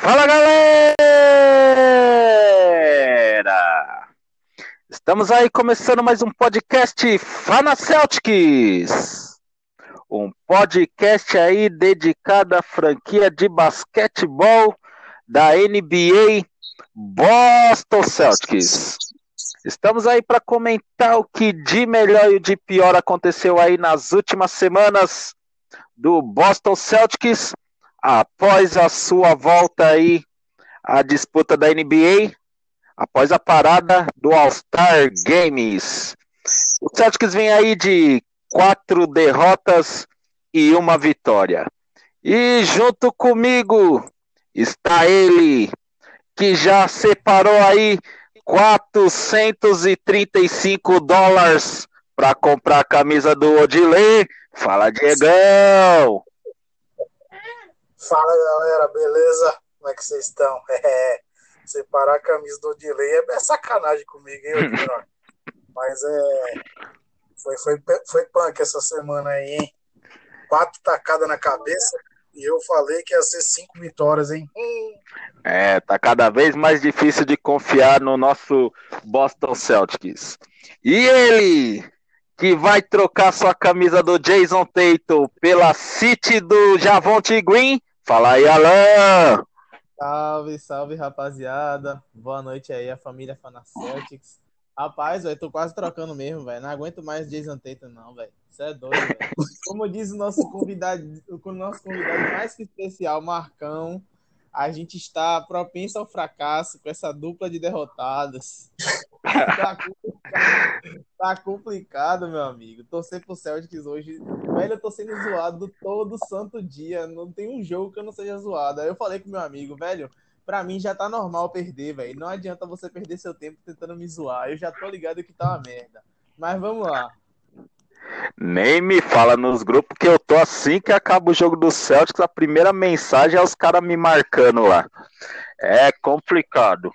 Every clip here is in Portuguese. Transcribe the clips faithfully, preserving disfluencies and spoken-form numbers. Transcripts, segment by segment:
Fala, galera! Estamos aí começando mais um podcast Fana Celtics. Um podcast aí dedicado à franquia de basquetebol da N B A Boston Celtics. Estamos aí para comentar o que de melhor e de pior aconteceu aí nas últimas semanas do Boston Celtics após a sua volta aí à disputa da N B A, após a parada do All-Star Games. O Celtics vem aí de quatro derrotas e uma vitória. E junto comigo está ele, que já separou aí quatrocentos e trinta e cinco dólares para comprar a camisa do Odilei. Fala, Diegão! Fala, galera, beleza? Como é que vocês estão? É, separar a camisa do Odilei é, é sacanagem comigo, hein, Odilei? Mas é. Foi, foi, foi punk essa semana aí, hein? Quatro tacadas na cabeça e eu falei que ia ser cinco vitórias, hein? Hum. É, tá cada vez mais difícil de confiar no nosso Boston Celtics. E ele, que vai trocar sua camisa do Jason Tatum pela City do Javonte Green. Fala aí, Alan! Salve, salve, rapaziada. Boa noite aí, a família Fana Celtics. Rapaz, velho, tô quase trocando mesmo, velho. Não aguento mais Jason Tatum, não, velho. Isso é doido, velho. Como diz o nosso convidado, o nosso convidado mais que especial, Marcão, a gente está propenso ao fracasso com essa dupla de derrotados. Tá complicado, tá complicado, meu amigo. Torcer pro Celtics hoje. Velho, eu tô sendo zoado todo santo dia. Não tem um jogo que eu não seja zoado. Aí eu falei com meu amigo, velho, pra mim já tá normal perder, velho. Não adianta você perder seu tempo tentando me zoar. Eu já tô ligado que tá uma merda. Mas vamos lá. Nem me fala nos grupos que eu tô assim que acaba o jogo do Celtics. A primeira mensagem é os caras me marcando lá. É complicado.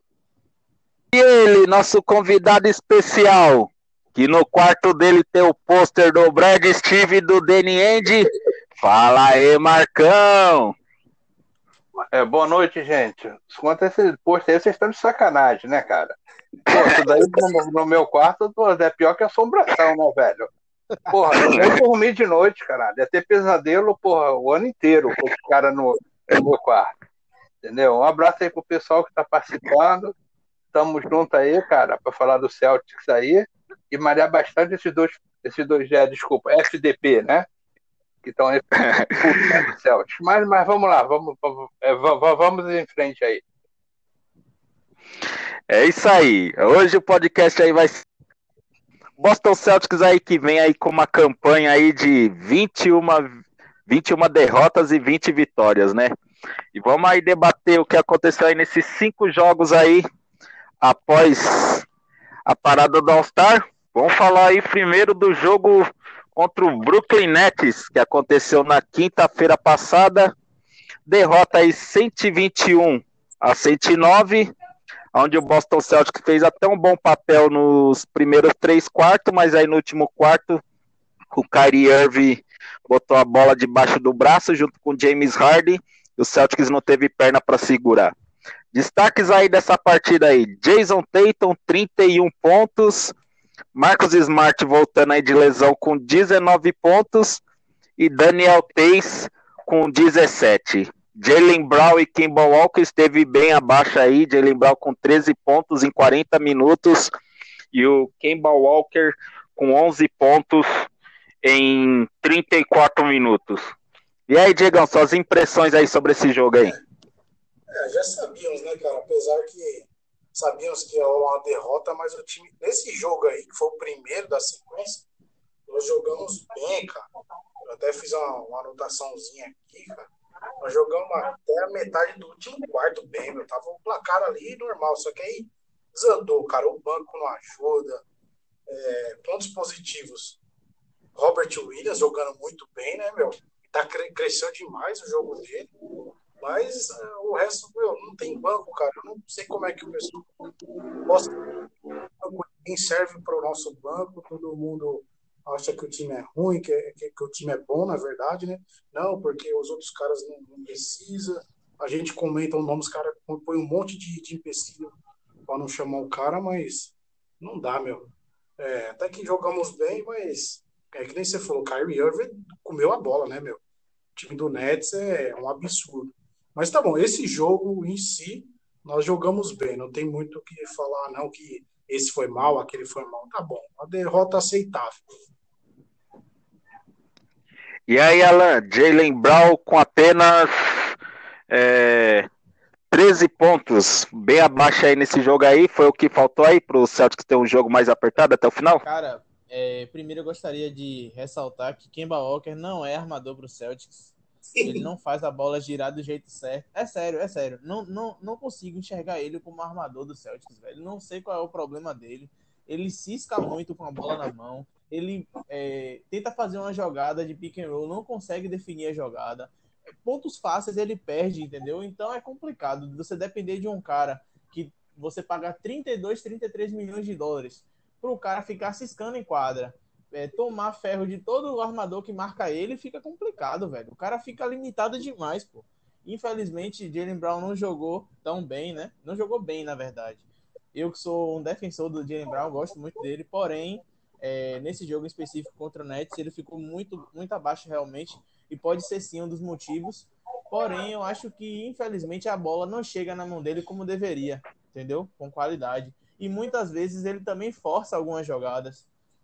E ele, nosso convidado especial, que no quarto dele tem o pôster do Brad Steve e do Danny Ainge. Fala aí, Marcão! É, boa noite, gente. Quanto a esse pôster aí, vocês estão de sacanagem, né, cara? Pô, isso daí no, no meu quarto pô, é pior que assombração, né, velho? Porra, eu nem dormi de noite, caralho. É ter pesadelo, porra, o ano inteiro com os caras no, no meu quarto. Entendeu? Um abraço aí pro pessoal que tá participando. Tamo junto aí, cara, pra falar do Celtics aí. E marear bastante esses dois, esses dois, é, desculpa, F D P, né? Que estão aí do Celtics. Mas, mas vamos lá, vamos, vamos, é, vamos em frente aí. É isso aí. Hoje o podcast aí vai ser Boston Celtics aí que vem aí com uma campanha aí de vinte e uma, vinte e uma derrotas e vinte vitórias, né? E vamos aí debater o que aconteceu aí nesses cinco jogos aí após a parada do All-Star. Vamos falar aí primeiro do jogo contra o Brooklyn Nets, que aconteceu na quinta-feira passada. Derrota aí cento e vinte e um a cento e nove, onde o Boston Celtics fez até um bom papel nos primeiros três quartos, mas aí no último quarto o Kyrie Irving botou a bola debaixo do braço junto com o James Harden e o Celtics não teve perna para segurar. Destaques aí dessa partida aí: Jason Tatum, trinta e um pontos, Marcus Smart voltando aí de lesão com dezenove pontos e Daniel Theis com dezessete. Jaylen Brown e Kemba Walker esteve bem abaixo aí, Jaylen Brown com treze pontos em quarenta minutos e o Kemba Walker com onze pontos em trinta e quatro minutos. E aí, Diegão, suas impressões aí sobre esse jogo aí? É, já sabíamos, né, cara? Apesar que sabíamos que ia rolar uma derrota, mas o time, nesse jogo aí, que foi o primeiro da sequência, nós jogamos bem, cara. Eu até fiz uma, uma anotaçãozinha aqui, cara. Nós jogamos até a metade do último quarto bem, meu. Tava o placar ali normal, só que aí desandou, cara. O banco não ajuda. É, pontos positivos. Robert Williams jogando muito bem, né, meu? Tá cre- crescendo demais o jogo dele. Mas uh, o resto, meu, não tem banco, cara. Eu não sei como é que o pessoal gosta do banco. Quem serve para o nosso banco, todo mundo acha que o time é ruim, que, que, que o time é bom, na verdade, né? Não, porque os outros caras não, não precisam. a gente comenta o nome, os caras põem um monte de, de empecilho para não chamar o cara, mas não dá, meu. É, até que jogamos bem, mas é que nem você falou, o Kyrie Irving comeu a bola, né, meu? O time do Nets é um absurdo. Mas tá bom, esse jogo em si, nós jogamos bem, não tem muito o que falar, não, que esse foi mal, aquele foi mal. Tá bom, uma derrota aceitável. E aí, Alan, Jaylen Brown com apenas é, treze pontos, bem abaixo aí nesse jogo aí, foi o que faltou aí pro Celtics ter um jogo mais apertado até o final? Cara, é, primeiro eu gostaria de ressaltar que Kemba Walker não é armador pro Celtics. Ele não faz a bola girar do jeito certo. É sério, é sério. Não, não, não consigo enxergar ele como armador do Celtics, velho. Não sei qual é o problema dele. Ele cisca muito com a bola na mão. Ele é, tenta fazer uma jogada de pick and roll, não consegue definir a jogada. Pontos fáceis ele perde, entendeu? Então é complicado você depender de um cara que você paga trinta e dois, trinta e três milhões de dólares para o cara ficar ciscando em quadra. É, tomar ferro de todo o armador que marca ele, fica complicado, velho. O cara fica limitado demais, pô. Infelizmente, Jaylen Brown não jogou tão bem, né? Não jogou bem, na verdade. Eu que sou um defensor do Jaylen Brown, gosto muito dele, porém, é, nesse jogo específico contra o Nets, ele ficou muito, muito abaixo realmente, e pode ser sim um dos motivos. Porém, eu acho que, infelizmente, a bola não chega na mão dele como deveria, entendeu? Com qualidade. E muitas vezes ele também força algumas jogadas.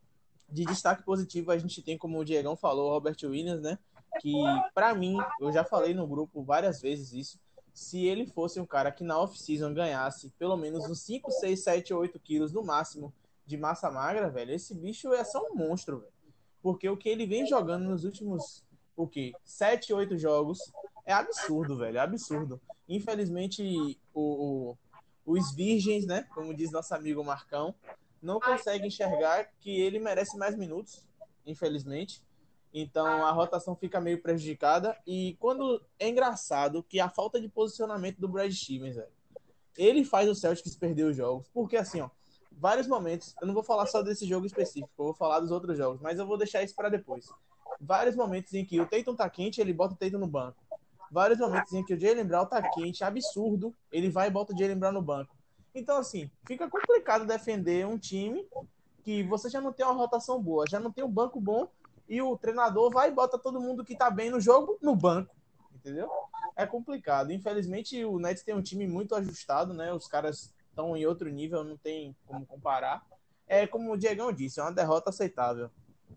De destaque positivo, a gente tem, como o Diegão falou, o Robert Williams, né? Que, pra mim, eu já falei no grupo várias vezes isso, se ele fosse um cara que na off-season ganhasse pelo menos uns cinco, seis, sete, oito quilos no máximo de massa magra, velho, esse bicho é só um monstro, velho. Porque o que ele vem jogando nos últimos, o quê? sete, oito jogos é absurdo, velho, é absurdo. Infelizmente, o, o, os virgens, né? Como diz nosso amigo Marcão, não consegue enxergar que ele merece mais minutos, infelizmente. Então a rotação fica meio prejudicada. E quando é engraçado que a falta de posicionamento do Brad Stevens, velho, ele faz o Celtics perder os jogos. Porque assim, ó, vários momentos, eu não vou falar só desse jogo específico, eu vou falar dos outros jogos, mas eu vou deixar isso para depois. Vários momentos em que o Tatum tá quente, ele bota o Tatum no banco. Vários momentos em que o Jaylen Brown tá quente, absurdo, ele vai e bota o Jaylen Brown no banco. Então, assim, fica complicado defender um time que você já não tem uma rotação boa, já não tem um banco bom, e o treinador vai e bota todo mundo que tá bem no jogo no banco, entendeu? É complicado. Infelizmente, o Nets tem um time muito ajustado, né? Os caras estão em outro nível, não tem como comparar. É como o Diegão disse, é uma derrota aceitável.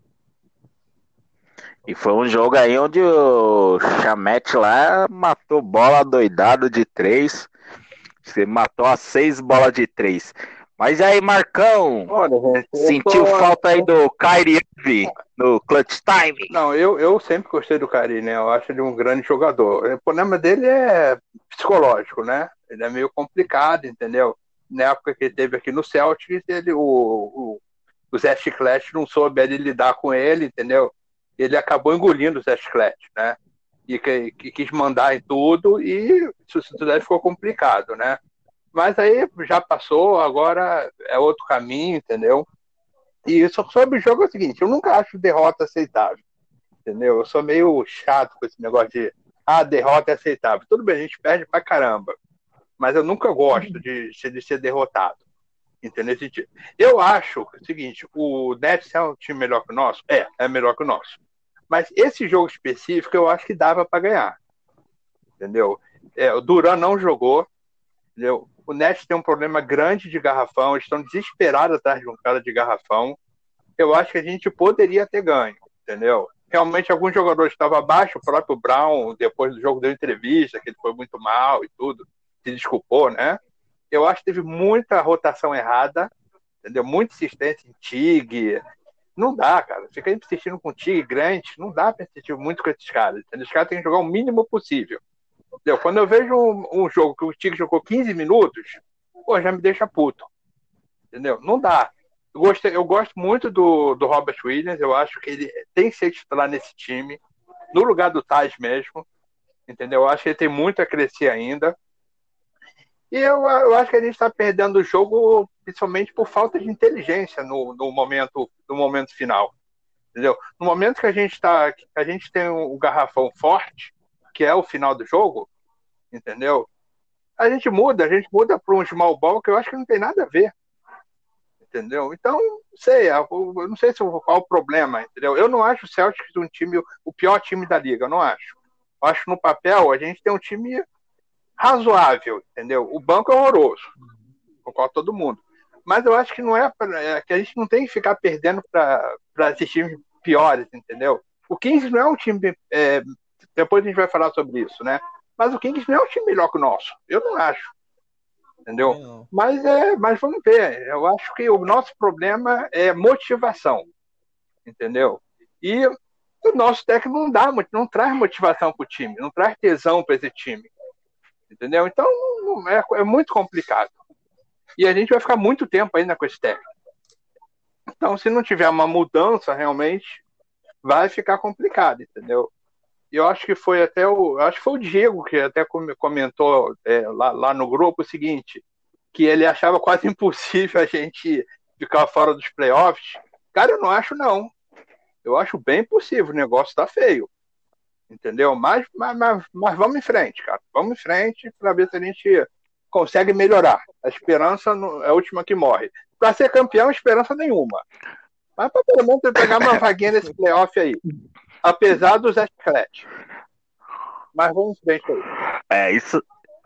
E foi um jogo aí onde o Chamete lá matou bola doidado de três. Você matou as seis bolas de três. Mas aí, Marcão, Olha, gente, eu sentiu tô- falta aí do Kyrie Irving no clutch time? Não, eu, eu sempre gostei do Kyrie, né? Eu acho ele um grande jogador. O problema dele é psicológico, né? Ele é meio complicado, entendeu? Na época que ele teve aqui no Celtics, ele, o, o, o Zé Chiclete não soube ele lidar com ele, entendeu? Ele acabou engolindo o Zé Chiclete, né? E que, que quis mandar em tudo e isso tudo ficou complicado, né? Mas aí já passou, agora é outro caminho, entendeu? E só sobre o jogo é o seguinte, eu nunca acho derrota aceitável, entendeu? Eu sou meio chato com esse negócio de ah, derrota é aceitável. Tudo bem, a gente perde pra caramba, mas eu nunca gosto de, de ser derrotado, entendeu? Eu acho o seguinte, o Nets é um time melhor que o nosso? É, é melhor que o nosso. Mas esse jogo específico eu acho que dava para ganhar, entendeu? É, o Duran não jogou, entendeu? O Nets tem um problema grande de garrafão, eles estão desesperados atrás de um cara de garrafão. Eu acho que a gente poderia ter ganho, entendeu? Realmente alguns jogadores estavam abaixo, o próprio Brown, depois do jogo, deu entrevista, que ele foi muito mal e tudo, se desculpou, né? Eu acho que teve muita rotação errada, entendeu? Muita insistência em Tig. Não dá, cara. Fica insistindo com Tig, Grant, não dá pra insistir muito com esses caras, entendeu? Os caras têm que jogar o mínimo possível. Entendeu? Quando eu vejo um, um jogo que o Tig jogou quinze minutos, pô, já me deixa puto. Entendeu? Não dá. Eu, gostei, eu gosto muito do, do Robert Williams, eu acho que ele tem que ser titular nesse time, no lugar do Taj mesmo, entendeu? Eu acho que ele tem muito a crescer ainda. E eu, eu acho que a gente está perdendo o jogo principalmente por falta de inteligência no, no, momento, no momento final. Entendeu? No momento que a gente, tá, a gente tem o um garrafão forte, que é o final do jogo, entendeu? A gente muda, a gente muda para um small ball que eu acho que não tem nada a ver, entendeu? Então, não sei, eu não sei se qual o problema, entendeu? Eu não acho o Celtics um time, o pior time da liga, eu não acho. Eu acho que no papel a gente tem um time razoável, entendeu? O banco é horroroso, concordo com todo mundo. Mas eu acho que não é, pra, é que a gente não tem que ficar perdendo para esses times piores, entendeu? O Kings não é um time. É, depois a gente vai falar sobre isso, né? Mas o Kings não é um time melhor que o nosso. Eu não acho. Entendeu? Não. Mas, é, mas vamos ver. Eu acho que o nosso problema é motivação. Entendeu? E o nosso técnico não dá, não traz motivação para o time, não traz tesão para esse time. Entendeu? Então é, é muito complicado. E a gente vai ficar muito tempo ainda com esse técnico. Então, se não tiver uma mudança, realmente, vai ficar complicado, entendeu? E eu acho que foi até o. Acho que foi o Diego que até comentou é, lá, lá no grupo o seguinte: que ele achava quase impossível a gente ficar fora dos playoffs. Cara, eu não acho, não. Eu acho bem possível, o negócio tá feio. Entendeu? Mas, mas, mas, mas vamos em frente, cara. Vamos em frente para ver se a gente consegue melhorar. A esperança é a última que morre. Para ser campeão, esperança nenhuma. Mas para pelo menos pegar uma vaguinha nesse playoff aí. Apesar dos atletas. Mas vamos em frente aí. É isso.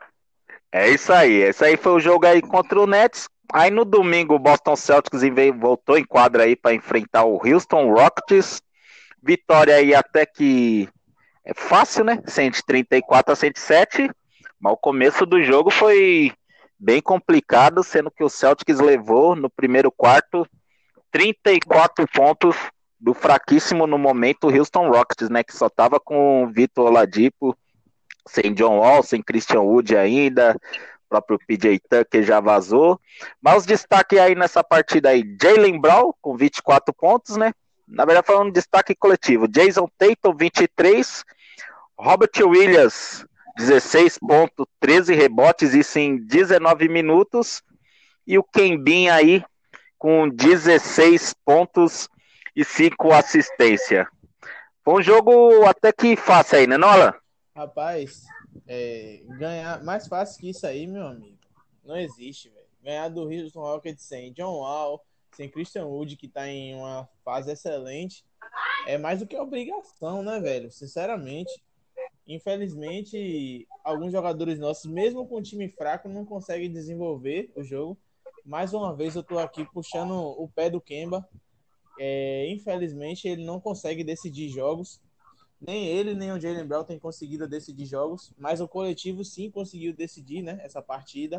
É isso aí. Esse aí foi o jogo aí contra o Nets. Aí no domingo o Boston Celtics veio, voltou em quadra aí para enfrentar o Houston Rockets. Vitória aí até que é fácil, né? cento e trinta e quatro a cento e sete. Mas o começo do jogo foi bem complicado, sendo que o Celtics levou no primeiro quarto trinta e quatro pontos do fraquíssimo no momento Houston Rockets, né? Que só tava com o Victor Oladipo, sem John Wall, sem Christian Wood ainda, o próprio P J Tucker já vazou. Mas os destaques aí nessa partida aí, Jaylen Brown com vinte e quatro pontos, né? Na verdade foi um destaque coletivo. Jason Tatum, vinte e três, Robert Williams, dezesseis pontos, treze rebotes, isso em dezenove minutos. E o Kembin aí com dezesseis pontos e cinco assistências. Foi um jogo até que fácil aí, né, Nola? Rapaz, é, ganhar mais fácil que isso aí, meu amigo, não existe, velho. Ganhar do Houston Rockets sem John Wall, sem Christian Wood, que tá em uma fase excelente, é mais do que obrigação, né, velho? Sinceramente. Infelizmente, alguns jogadores nossos, mesmo com um time fraco, não conseguem desenvolver o jogo. Mais uma vez, eu tô aqui puxando o pé do Kemba. É, infelizmente, ele não consegue decidir jogos. Nem ele, nem o Jaylen Brown têm conseguido decidir jogos, mas o coletivo sim conseguiu decidir, né, essa partida.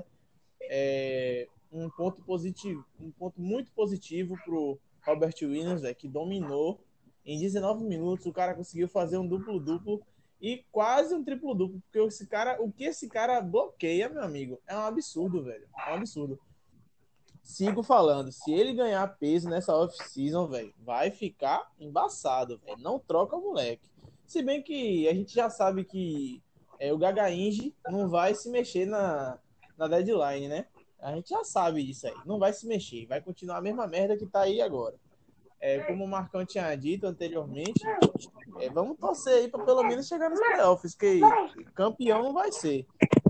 É um ponto positivo, um ponto muito positivo pro Robert Williams, véio, que dominou em dezenove minutos. O cara conseguiu fazer um duplo-duplo e quase um triplo-duplo, porque esse cara, o que esse cara bloqueia, meu amigo, é um absurdo, velho. É um absurdo. Sigo falando, se ele ganhar peso nessa off-season, velho, vai ficar embaçado, velho. Não troca o moleque. Se bem que a gente já sabe que é, o Gaga Inge não vai se mexer na, na deadline, né? A gente já sabe disso aí. Não vai se mexer. Vai continuar a mesma merda que tá aí agora. É, como o Marcão tinha dito anteriormente, é, vamos torcer aí para pelo menos chegar nos playoffs, que campeão não vai ser.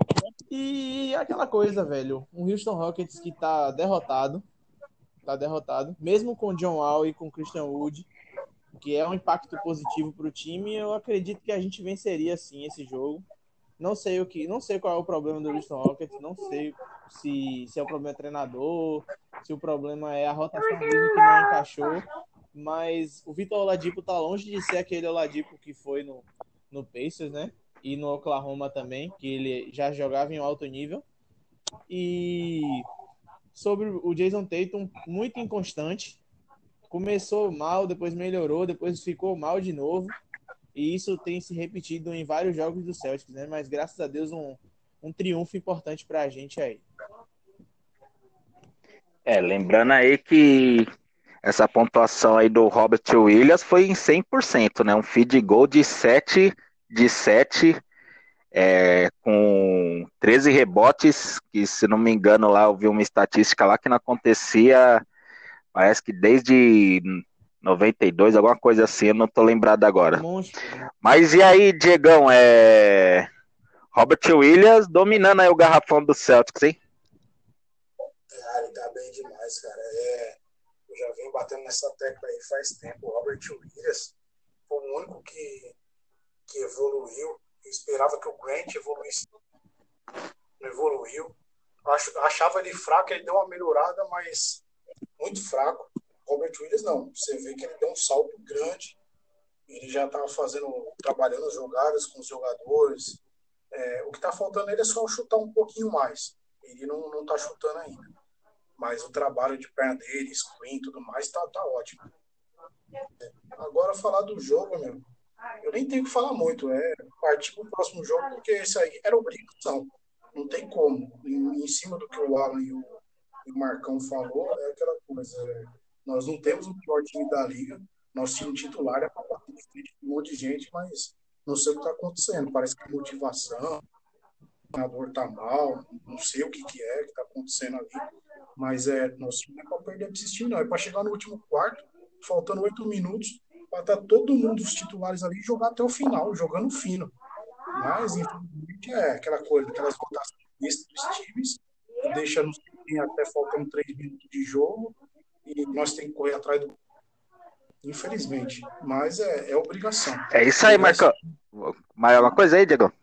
E aquela coisa, velho. Um Houston Rockets que tá derrotado. Tá derrotado. Mesmo com John Wall e com Christian Wood, que é um impacto positivo para o time, eu acredito que a gente venceria sim esse jogo. Não sei o que, não sei qual é o problema do Houston Rockets, não sei se, se é o problema treinador, se o problema é a rotação mesmo que não encaixou, mas o Victor Oladipo tá longe de ser aquele Oladipo que foi no, no Pacers, né? E no Oklahoma também, que ele já jogava em alto nível. E sobre o Jason Tatum, muito inconstante. Começou mal, depois melhorou, depois ficou mal de novo. E isso tem se repetido em vários jogos do Celtics, né? Mas graças a Deus um, um triunfo importante pra gente aí. É, lembrando aí que essa pontuação aí do Robert Williams foi em cem por cento, né? Um feed goal de sete de sete, é, com treze rebotes, que se não me engano lá eu vi uma estatística lá que não acontecia, parece que desde noventa e dois, alguma coisa assim, eu não tô lembrado agora. Monstro. Mas e aí, Diegão, é... Robert Williams dominando aí o garrafão do Celtics, hein? Ah, ele tá bem demais, cara. É, eu já venho batendo nessa tecla aí faz tempo. O Robert Williams foi o único que, que evoluiu. Eu esperava que o Grant evoluísse. Não evoluiu. Acho, achava ele fraco, ele deu uma melhorada, mas muito fraco. Robert Williams não. Você vê que ele deu um salto grande. Ele já estava fazendo, trabalhando as jogadas com os jogadores. É, o que está faltando ele é só chutar um pouquinho mais. Ele não, não tá chutando ainda. Mas o trabalho de perna dele, screen e tudo mais, tá, tá ótimo. Agora, falar do jogo, meu, eu nem tenho que falar muito. É partir pro próximo jogo, porque esse aí era obrigação. Não tem como. Em, em cima do que o Alan e o, e o Marcão falou, é aquela coisa. É, nós não temos o pior time da liga. Nosso time titular é para bater de frente com um monte de gente, mas não sei o que está acontecendo. Parece que é motivação, o treinador está mal, não sei o que, que é que está acontecendo ali. Mas é, nosso time não é para perder para esse time, não. É para chegar no último quarto, faltando oito minutos, para estar todo mundo, os titulares ali, e jogar até o final, jogando fino. Mas, infelizmente, é aquela coisa, aquelas votações dos times, que deixa nos até faltando três minutos de jogo, e nós temos que correr atrás do. Infelizmente. Mas é, é obrigação. É isso aí, Marcão. Mais uma coisa aí, Diego?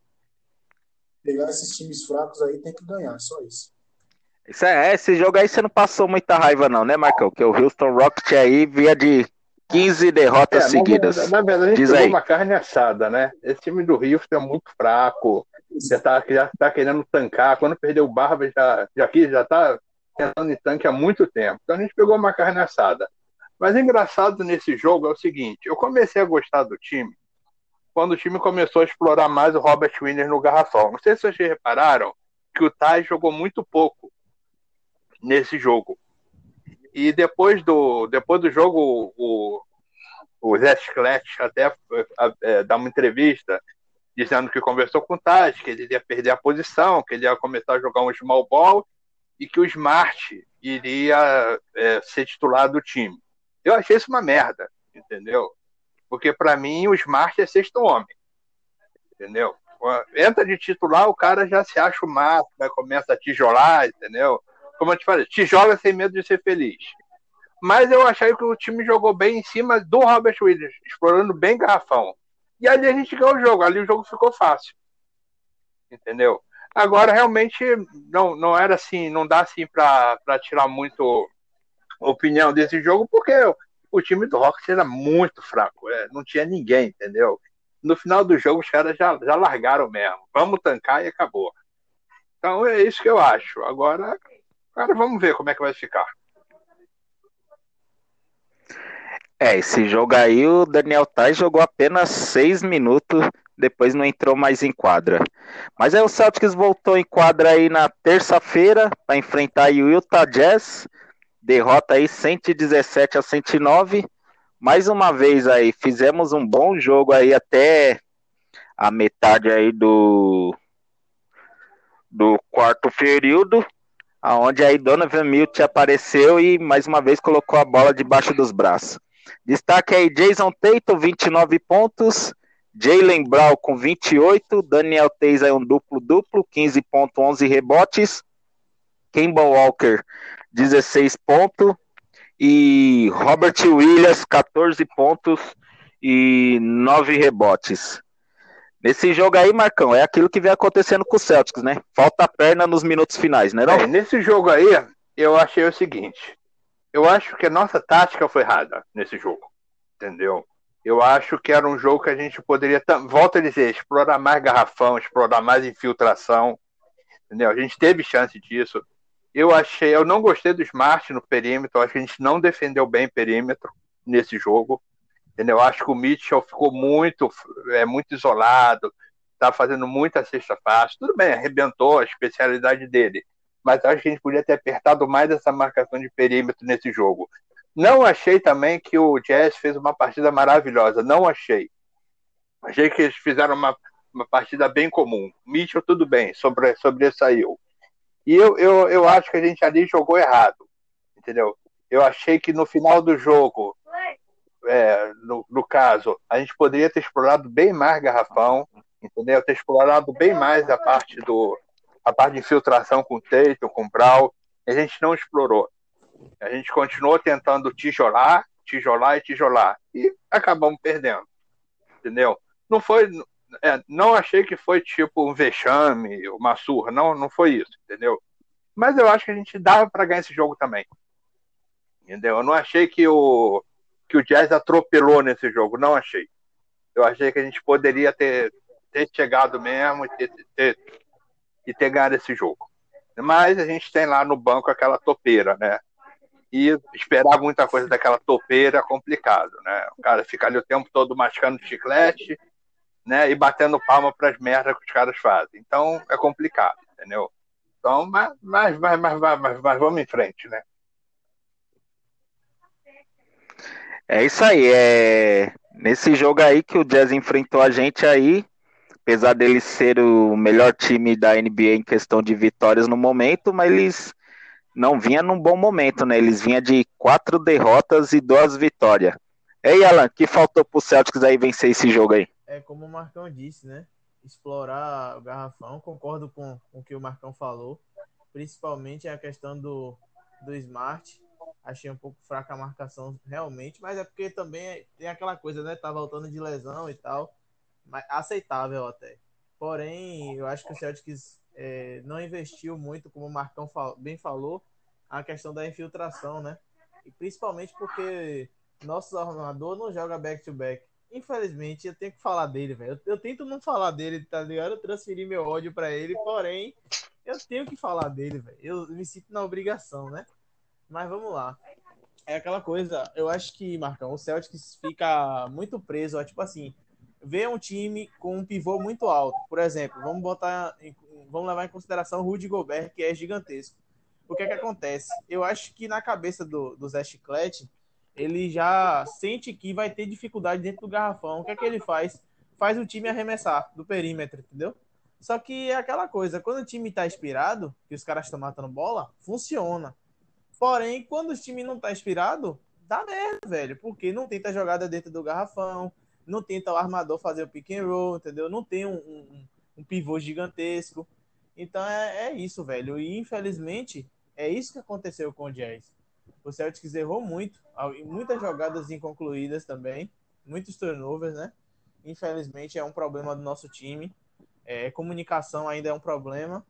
Pegar esses times fracos aí tem que ganhar, só isso. Isso é, esse jogo aí você não passou muita raiva não, né, Marcão? Que o Houston Rockets aí via de quinze derrotas é, seguidas. Na, na verdade, a gente Diz pegou aí. uma carne assada, né? Esse time do Houston é muito fraco. Já tá, já tá querendo tancar. Quando perdeu o Barba, já, já, quis, já tá tentando em tanque há muito tempo. Então a gente pegou uma carne assada. Mas engraçado nesse jogo é o seguinte, eu comecei a gostar do time quando o time começou a explorar mais o Robert Williams no garrafão. Não sei se vocês repararam que o Taj jogou muito pouco nesse jogo. E depois do, depois do jogo, o, o Zé Sclett até é, dá uma entrevista dizendo que conversou com o Taj, que ele ia perder a posição, que ele ia começar a jogar um small ball e que o Smart iria é, ser titular do time. Eu achei isso uma merda, entendeu? Porque para mim o Smart é sexto homem, entendeu? Entra de titular, o cara já se acha o máximo, né? Começa a tijolar, entendeu? Como eu te falei, tijola sem medo de ser feliz. Mas eu achei que o time jogou bem em cima do Robert Williams, explorando bem garrafão. E ali a gente ganhou o jogo, ali o jogo ficou fácil, entendeu? Agora realmente não, não era assim, não dá assim para tirar muito opinião desse jogo, porque o time do Rockets era muito fraco, é, não tinha ninguém, entendeu? No final do jogo os caras já, já largaram mesmo, vamos tancar e acabou. Então é isso que eu acho. Agora, agora vamos ver como é que vai ficar. É, esse jogo aí o Daniel Tais jogou apenas seis minutos, depois não entrou mais em quadra. Mas aí o Celtics voltou em quadra aí na terça-feira para enfrentar o Utah Jazz. Derrota aí cento e dezessete a cento e nove. Mais uma vez aí, fizemos um bom jogo aí até a metade aí do, do quarto período, onde aí Donovan Mitchell apareceu e mais uma vez colocou a bola debaixo dos braços. Destaque aí Jason Tatum, vinte e nove pontos, Jaylen Brown com vinte e oito, Daniel Theis aí um duplo-duplo, quinze pontos, onze rebotes, Kemba Walker, dezesseis pontos, e Robert Williams, quatorze pontos e nove rebotes. Nesse jogo aí, Marcão, é aquilo que vem acontecendo com o Celtics, né? Falta perna nos minutos finais, né? Não? É, nesse jogo aí, eu achei o seguinte, eu acho que a nossa tática foi errada nesse jogo, entendeu? Eu acho que era um jogo que a gente poderia, volto a dizer, explorar mais garrafão, explorar mais infiltração, entendeu? A gente teve chance disso. Eu achei, eu não gostei do Smart no perímetro, acho que a gente não defendeu bem perímetro nesse jogo, entendeu? Acho que o Mitchell ficou muito, é, muito isolado, tá fazendo muita cesta fácil, tudo bem, arrebentou a especialidade dele, mas acho que a gente podia ter apertado mais essa marcação de perímetro nesse jogo. Não achei também que o Jazz fez uma partida maravilhosa, não achei. Achei que eles fizeram uma, uma partida bem comum. Mitchell, tudo bem, sobre, sobressaiu. E eu, eu, eu acho que a gente ali jogou errado, entendeu? Eu achei que no final do jogo, é, no, no caso, a gente poderia ter explorado bem mais garrafão, entendeu? Ter explorado bem mais a parte do a parte de infiltração com o Tatum, com o Brown, a gente não explorou. A gente continuou tentando tijolar, tijolar e tijolar, e acabamos perdendo, entendeu? Não foi, é, não achei que foi tipo um vexame, uma surra, não, não foi isso, entendeu? Mas eu acho que a gente dava para ganhar esse jogo também, entendeu? Eu não achei que o que o Jazz atropelou nesse jogo, não achei. Eu achei que a gente poderia ter, ter chegado mesmo e ter, ter, e ter ganhado esse jogo. Mas a gente tem lá no banco aquela topeira, né? E esperar muita coisa daquela topeira é complicado, né? O cara fica ali o tempo todo mascando chiclete, né? E batendo palma para as merdas que os caras fazem. Então é complicado, entendeu? Então, mas, mas, mas, mas, mas, mas, mas vamos em frente, né? É isso aí, é nesse jogo aí que o Jazz enfrentou a gente aí, apesar dele ser o melhor time da N B A em questão de vitórias no momento, mas eles não vinham num bom momento, né? Eles vinham de quatro derrotas e duas vitórias. Ei, Alan, que faltou pro Celtics aí vencer esse jogo aí? É como o Marcão disse, né? Explorar o garrafão. Concordo com, com o que o Marcão falou. Principalmente a questão do, do Smart. Achei um pouco fraca a marcação realmente, mas é porque também tem aquela coisa, né? Tá voltando de lesão e tal. Mas aceitável até. Porém, eu acho que o Celtics é, não investiu muito, como o Marcão fal- bem falou, a questão da infiltração, né? E principalmente porque nosso armador não joga back-to-back. Infelizmente, eu tenho que falar dele, velho. Eu, eu tento não falar dele, tá ligado? Eu transferi meu ódio pra ele, porém, eu tenho que falar dele, velho. Eu me sinto na obrigação, né? Mas vamos lá. É aquela coisa, eu acho que, Marcão, o Celtics fica muito preso, ó, tipo assim, vê um time com um pivô muito alto. Por exemplo, vamos botar, em- vamos levar em consideração o Rudy Gobert, que é gigantesco. O que é que acontece? Eu acho que na cabeça do, do Zé Chiclete, ele já sente que vai ter dificuldade dentro do garrafão. O que é que ele faz? Faz o time arremessar do perímetro, entendeu? Só que é aquela coisa, quando o time tá inspirado, que os caras estão matando bola, funciona. Porém, quando o time não tá inspirado, dá merda, velho. Porque não tenta a jogada dentro do garrafão, não tenta o armador fazer o pick and roll, entendeu? Não tem um, um, um pivô gigantesco. Então é, é isso, velho. E infelizmente, é isso que aconteceu com o Jazz. O Celtics errou muito, muitas jogadas inconcluídas também, muitos turnovers, né? Infelizmente é um problema do nosso time. É, comunicação ainda é um problema.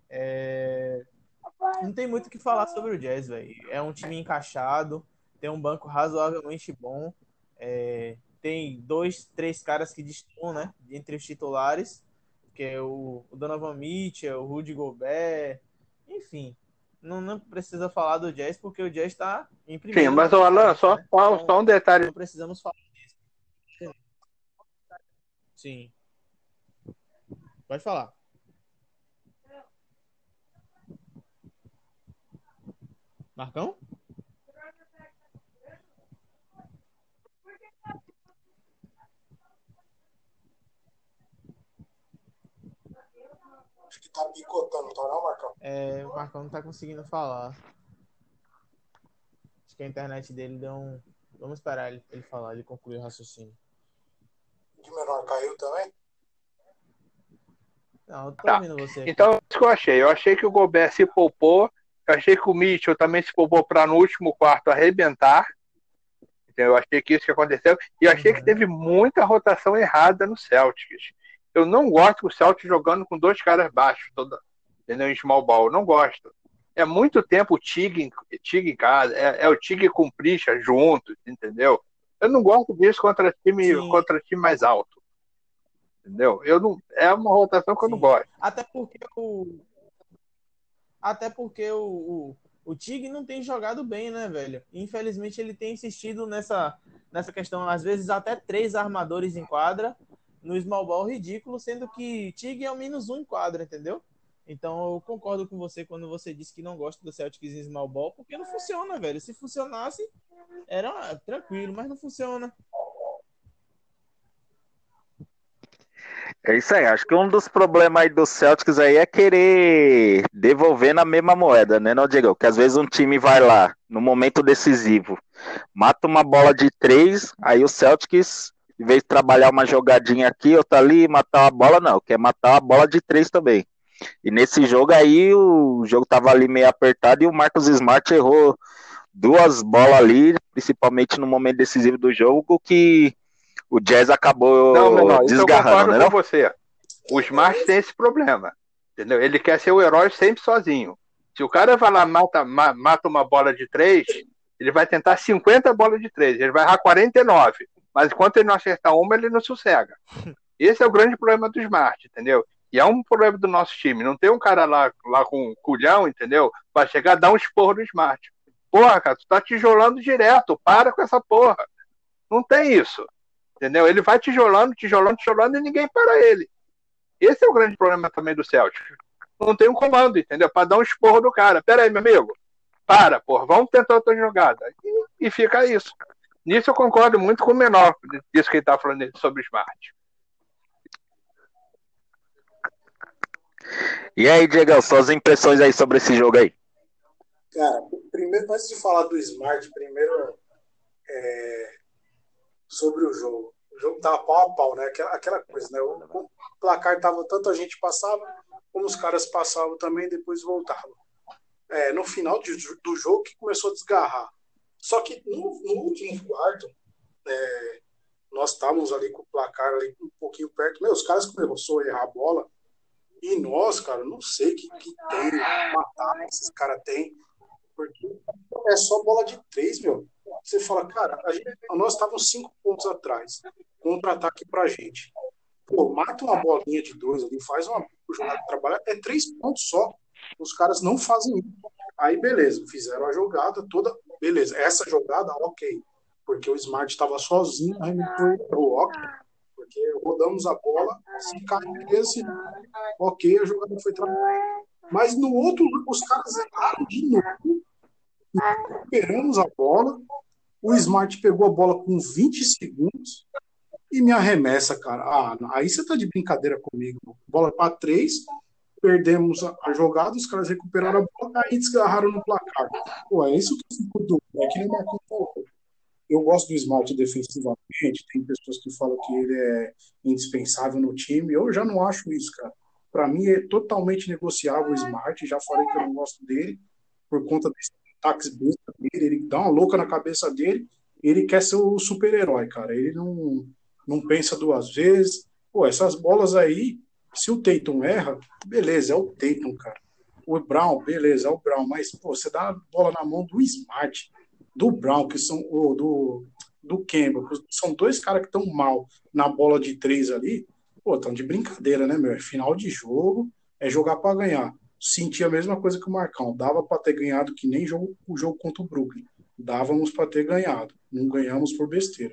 É, não tem muito o que falar sobre o Jazz, velho. É um time encaixado, tem um banco razoavelmente bom, é, tem dois, três caras que destoam, né? Entre os titulares, que é o, o Donovan Mitchell, o Rudy Gobert, enfim. Não, não precisa falar do Jazz porque o Jazz está em Sim, primeiro na mas o Alan, conferência, só, né? só, Então só um detalhe. não precisamos falar disso. Sim, pode falar. Marcão? Acho que tá picotando, tá não, Marcão? É, o Marcão não tá conseguindo falar. Acho que a internet dele deu um. Vamos esperar ele, ele falar, ele concluir o raciocínio. De menor caiu também? Não, eu tô Tá. ouvindo você aqui. Então, isso que eu achei. Eu achei que o Gobert se poupou. Eu achei que o Mitchell também se poupou para no último quarto arrebentar. Então, eu achei que isso que aconteceu. E eu achei Uhum. que teve muita rotação errada no Celtics. Eu não gosto do Celtics jogando com dois caras baixos, toda, entendeu? Em small ball. Eu não gosto. É muito tempo o Tig, Tig em casa. É, é o Tig com o Pritchard juntos, entendeu? Eu não gosto disso contra time, Sim, contra time mais alto. Entendeu? Eu não, é uma rotação que eu não sim. gosto. Até porque o. Até porque o, o, o Tig não tem jogado bem, né, velho? Infelizmente ele tem insistido nessa, nessa questão, às vezes até três armadores em quadra, no small ball ridículo, sendo que Tig é o menos um em quadra, entendeu? Então eu concordo com você quando você disse que não gosta do Celtics em small ball, porque não funciona, velho. Se funcionasse, era tranquilo, mas não funciona. É isso aí, acho que um dos problemas aí do Celtics aí é querer devolver na mesma moeda, né, não, Diego? Que às vezes um time vai lá, no momento decisivo, mata uma bola de três, aí o Celtics Em vez de trabalhar uma jogadinha aqui, outra ali, matar a bola, não. Quer matar a bola de três também. E nesse jogo aí, o jogo tava ali meio apertado e o Marcus Smart errou duas bolas ali, principalmente no momento decisivo do jogo, que o Jazz acabou Não, menor, isso eu desgarrando, concordo né? com Não? você. O Smart tem esse problema, entendeu? Ele quer ser o herói sempre sozinho. Se o cara vai lá mata ma- mata uma bola de três, ele vai tentar cinquenta bolas de três, ele vai errar quarenta e nove. Mas enquanto ele não acertar uma, ele não sossega. Esse é o grande problema do Smart, entendeu? E é um problema do nosso time. Não tem um cara lá, lá com um culhão, entendeu? Vai chegar e dar um esporro no Smart. Porra, cara, tu tá tijolando direto. Para com essa porra. Não tem isso. Entendeu? Ele vai tijolando, tijolando, tijolando e ninguém para ele. Esse é o grande problema também do Celtic. Não tem um comando, entendeu? Para dar um esporro do cara. Pera aí, meu amigo. Para, porra. Vamos tentar outra jogada. E, e fica isso. Nisso eu concordo muito com o menor, disso que ele tá falando sobre o Smart. E aí, Diegão, suas impressões aí sobre esse jogo aí? Cara, primeiro, antes de falar do Smart, primeiro é, sobre o jogo. O jogo tava pau a pau, né? Aquela, aquela coisa, né? O, o placar tava, tanto a gente passava, como os caras passavam também e depois voltavam. É, no final de, do jogo que começou a desgarrar. Só que no, no último quarto, é, nós estávamos ali com o placar ali um pouquinho perto. Meu, os caras começaram a errar a bola. E nós, cara, não sei o que, que tem, matar esses caras têm, porque é só bola de três, meu. Você fala, cara, a gente, nós estávamos cinco pontos atrás, contra-ataque pra gente. Pô, mata uma bolinha de dois ali, faz uma jogada de trabalho, é três pontos só. Os caras não fazem isso. Aí, beleza, fizeram a jogada toda, beleza. Essa jogada, ok, porque o Smart estava sozinho, aí me foi ok. Porque rodamos a bola, se caiu esse, ok, a jogada foi trabalhada. Mas no outro, os caras erraram de novo, recuperamos a bola, o Smart pegou a bola com vinte segundos e me arremessa, cara. Ah, aí você tá de brincadeira comigo. Bola para três, perdemos a jogada, os caras recuperaram a bola, aí desgarraram no placar. Pô, é isso que eu fico doido, é que nem Marcos falou. Eu gosto do Smart defensivamente, tem pessoas que falam que ele é indispensável no time, eu já não acho isso, cara. Para mim é totalmente negociável o Smart, já falei que eu não gosto dele, por conta desse ataques besta dele, ele dá uma louca na cabeça dele, ele quer ser o super-herói, cara, ele não, não pensa duas vezes. Pô, essas bolas aí, se o Tatum erra, beleza, é o Tatum, cara. O Brown, beleza, é o Brown, mas, pô, você dá a bola na mão do Smart, do Brown, que são ou do, do Kemba, são dois caras que estão mal na bola de três ali, pô, estão de brincadeira, né, meu? É final de jogo, é jogar para ganhar. Senti a mesma coisa que o Marcão, dava para ter ganhado que nem jogo, o jogo contra o Brooklyn. Dávamos para ter ganhado, não ganhamos por besteira.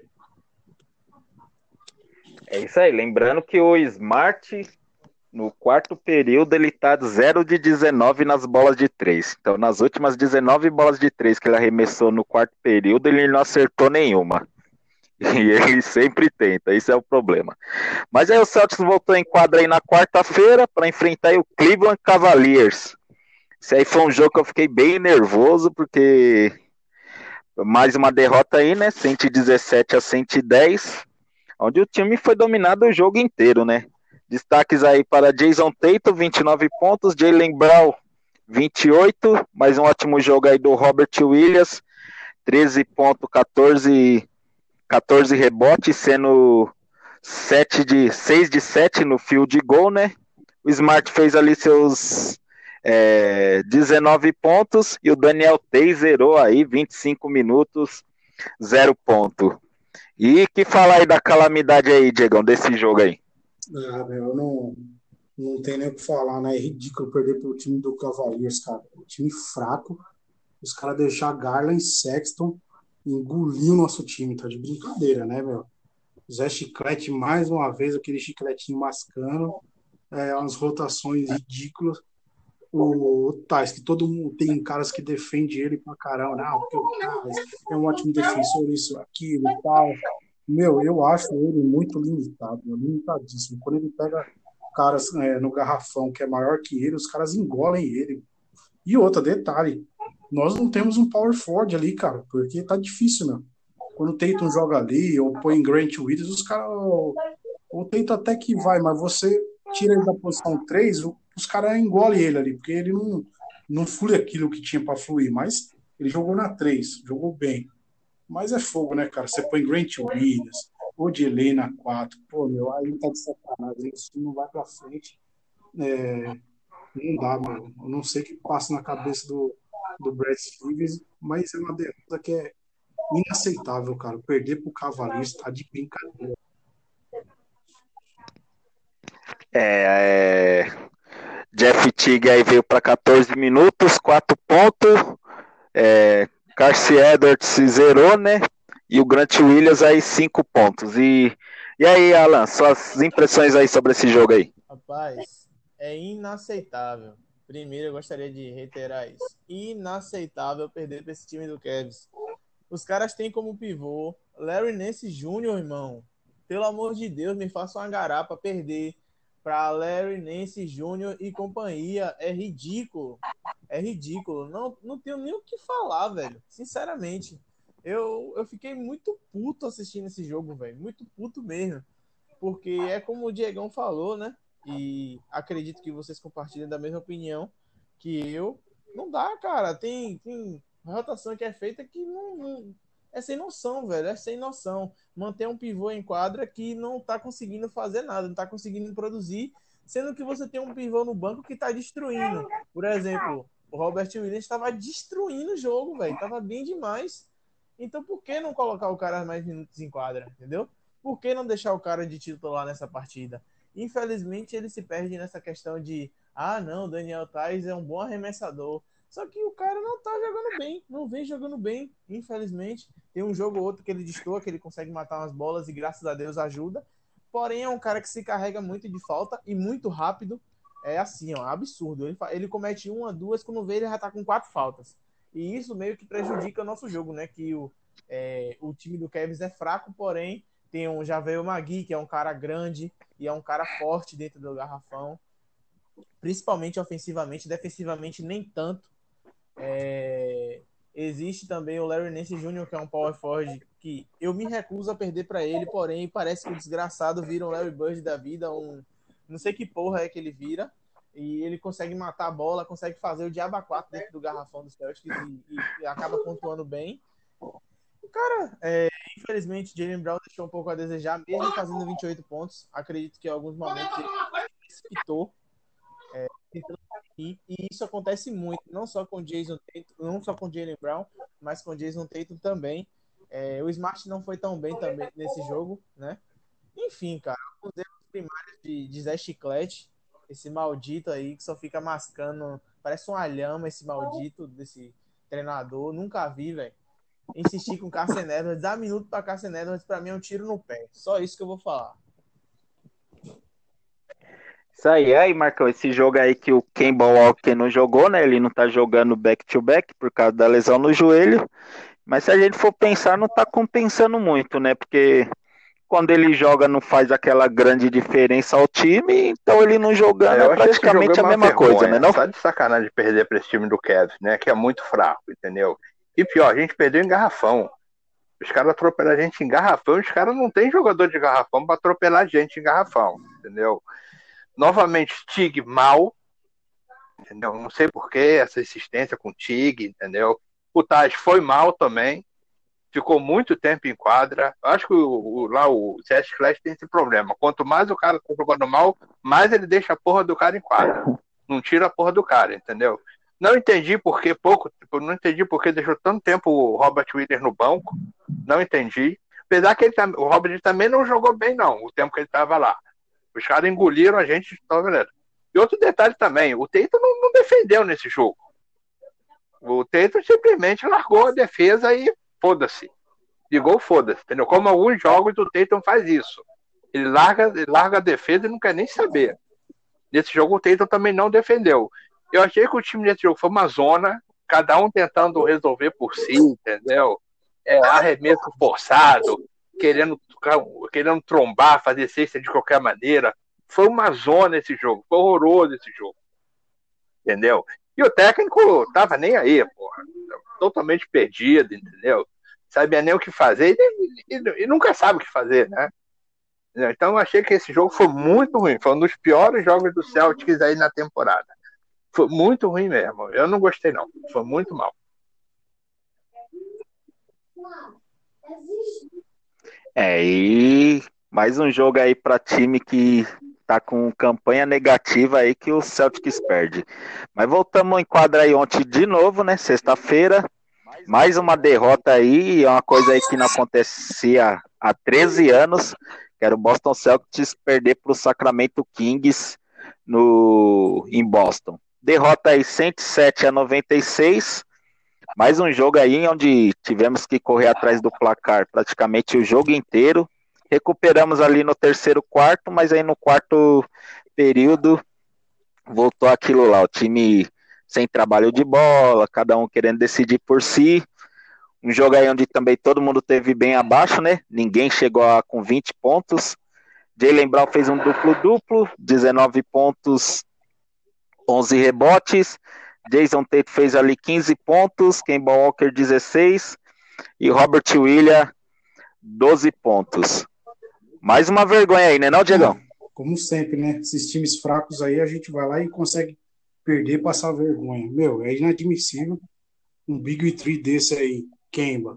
É isso aí, lembrando que o Smart, no quarto período, ele tá zero de dezenove nas bolas de três. Então, nas últimas dezenove bolas de três que ele arremessou no quarto período, ele não acertou nenhuma. E ele sempre tenta, esse é o problema. Mas aí o Celtics voltou em quadra aí na quarta-feira para enfrentar aí o Cleveland Cavaliers. Esse aí foi um jogo que eu fiquei bem nervoso, porque mais uma derrota aí, né? cento e dezessete a cento e dez, onde o time foi dominado o jogo inteiro, né? Destaques aí para Jason Tatum, vinte e nove pontos, Jaylen Brown, vinte e oito, mais um ótimo jogo aí do Robert Williams, treze pontos, catorze, catorze rebotes, sendo sete de, seis de sete no field goal, né? O Smart fez ali seus é, dezenove pontos e o Daniel Tay zerou aí vinte e cinco minutos, zero ponto. E que falar aí da calamidade aí, Diegão, desse jogo aí? Ah, meu, eu não, não tenho nem o que falar, né? É ridículo perder pro time do Cavaliers, cara. Um time fraco. Os caras deixar Garland e Sexton engolir o nosso time. Tá de brincadeira, né, meu? Zé Chiclete, mais uma vez, aquele chicletinho mascando. É, umas rotações ridículas. O, o Tais, que todo mundo tem caras que defendem ele pra caramba. Não, porque o Tais é um ótimo defensor, isso, aquilo e tal. Meu, eu acho ele muito limitado, meu, limitadíssimo. Quando ele pega caras é, no garrafão que é maior que ele, os caras engolem ele. E outro detalhe, nós não temos um power forward ali, cara, porque tá difícil, meu. quando o Tatum joga ali, ou põe Grant Williams, os caras. O, o Tatum até que vai, mas você tira ele da posição três, o- os caras engolem ele ali, porque ele não, não flui aquilo que tinha para fluir, mas ele jogou na três, jogou bem. Mas é fogo, né, cara? Você põe Grant Williams, ou de na quatro, pô, meu, aí tá de sacanagem, isso não vai pra frente. É, não dá, meu. Eu não sei o que passa na cabeça do, do Brad Stevens, mas é uma derrota que é inaceitável, cara. Perder pro Cavaliers tá de brincadeira. É, é, Jeff Teague aí veio para quatorze minutos, quatro pontos. É, Carson Edwards se zerou, né? E o Grant Williams aí cinco pontos. E, e aí, Alan, suas impressões aí sobre esse jogo aí? Rapaz, é inaceitável. Primeiro, eu gostaria de reiterar isso. Inaceitável perder para esse time do Cavs. Os caras têm como pivô Larry Nance Júnior, irmão. Pelo amor de Deus, me faça uma garapa perder para Larry Nance Júnior e companhia. É ridículo. É ridículo. Não, não tenho nem o que falar, velho. Sinceramente. Eu, eu fiquei muito puto assistindo esse jogo, velho. Muito puto mesmo. Porque é como o Diegão falou, né? E acredito que vocês compartilham da mesma opinião que eu. Não dá, cara. Tem, tem rotação que é feita que não, não- é sem noção, velho. É sem noção. Manter um pivô em quadra que não tá conseguindo fazer nada, não tá conseguindo produzir, sendo que você tem um pivô no banco que tá destruindo. Por exemplo, o Robert Williams estava destruindo o jogo, velho. Tava bem demais. Então por que não colocar o cara mais minutos em quadra, entendeu? Por que não deixar o cara de titular nessa partida? Infelizmente ele se perde nessa questão de ah, não, Daniel Tais é um bom arremessador. Só que o cara não tá jogando bem, não vem jogando bem, infelizmente. Tem um jogo ou outro que ele destoa, que ele consegue matar umas bolas e graças a Deus ajuda. Porém, é um cara que se carrega muito de falta e muito rápido. É assim, ó, absurdo. Ele, ele comete uma, duas, quando vê ele já tá com quatro faltas. E isso meio que prejudica o nosso jogo, né? Que o, é, o time do Cavs é fraco, porém tem um Javel Magui, que é um cara grande e é um cara forte dentro do garrafão, principalmente ofensivamente, defensivamente nem tanto. É, existe também o Larry Nance Júnior, que é um power forward que eu me recuso a perder para ele, porém parece que o desgraçado vira um Larry Bird da vida, um não sei que porra é que ele vira, e ele consegue matar a bola, consegue fazer o diabo a quatro dentro do garrafão dos Celtics e, e, e acaba pontuando bem. Cara, é, infelizmente, Jaylen Brown deixou um pouco a desejar, mesmo fazendo vinte e oito pontos. Acredito que em alguns momentos ele precipitou. É, e, e isso acontece muito, não só com Jason Tatum, não só com Jaylen Brown, mas com Jason Tatum também. É, o Smart não foi tão bem também nesse jogo, né? Enfim, cara, os erros primários de, de Zé Chiclete, esse maldito aí que só fica mascando, parece uma lhama esse maldito desse treinador, nunca vi, velho. Insistir com o Carson Edwards, dar minuto pra Carson Edwards, pra mim é um tiro no pé. Só isso que eu vou falar. Isso aí, aí, Marcão, esse jogo aí que o Kemba Walker não jogou, né? Ele não tá jogando back-to-back por causa da lesão no joelho. Mas se a gente for pensar, não tá compensando muito, né? Porque quando ele joga não faz aquela grande diferença ao time, então ele não jogando É, é eu achei esse jogo praticamente a uma mesma coisa, né? vergonha. Não? Tá de sacanagem perder pra esse time do Cavs, né? Que é muito fraco, entendeu? E pior, a gente perdeu em garrafão. Os caras atropelam a gente em garrafão, os caras não tem jogador de garrafão pra atropelar a gente em garrafão, entendeu? Novamente, Tig mal, entendeu? Não sei por que essa insistência com o Tig, entendeu? O Taj foi mal também, ficou muito tempo em quadra. Acho que o, o, lá o C S Clash tem esse problema. Quanto mais o cara tá jogando mal, mais ele deixa a porra do cara em quadra. Não tira a porra do cara, entendeu? Não entendi por que pouco, tipo, não entendi por que deixou tanto tempo o Robert Williams no banco. Não entendi. Apesar que ele, o Robert também não jogou bem, não, o tempo que ele estava lá. Os caras engoliram a gente, tá vendo? E outro detalhe também, o Tatum não, não defendeu nesse jogo. O Tatum simplesmente largou a defesa e foda-se. Ligou, foda-se, entendeu? Como alguns jogos o Tatum faz isso. Ele larga, ele larga a defesa e não quer nem saber. Nesse jogo o Tatum também não defendeu. Eu achei que o time nesse jogo foi uma zona, cada um tentando resolver por si, entendeu? É, arremesso forçado, querendo, querendo trombar, fazer cesta de qualquer maneira. Foi uma zona esse jogo, foi horroroso esse jogo. Entendeu? E o técnico tava nem aí, porra. Totalmente perdido, entendeu? sabia nem o que fazer e, e, e nunca sabe o que fazer, né? Então eu achei que esse jogo foi muito ruim. Foi um dos piores jogos do Celtics aí na temporada. Foi muito ruim mesmo. Eu não gostei, não. Foi muito mal. É, e mais um jogo aí para time que tá com campanha negativa aí que o Celtics perde. Mas voltamos em quadra aí ontem de novo, né? Sexta-feira. Mais uma derrota aí, é uma coisa aí que não acontecia há treze anos, que era o Boston Celtics perder para o Sacramento Kings no, em Boston. Derrota aí cento e sete a noventa e seis, mais um jogo aí onde tivemos que correr atrás do placar praticamente o jogo inteiro. Recuperamos ali no terceiro quarto, mas aí no quarto período voltou aquilo lá, o time sem trabalho de bola, cada um querendo decidir por si. Um jogo aí onde também todo mundo teve bem abaixo, né? Ninguém chegou a, com vinte pontos. Jaylen Brown fez um duplo-duplo, dezenove pontos, onze rebotes. Jason Tate fez ali quinze pontos, Kemba Walker dezesseis e Robert Williams doze pontos. Mais uma vergonha aí, né não, Diegão? Como sempre, né? Esses times fracos aí, a gente vai lá e consegue perder, passar vergonha. Meu, é inadmissível um Big Three desse aí, Kemba,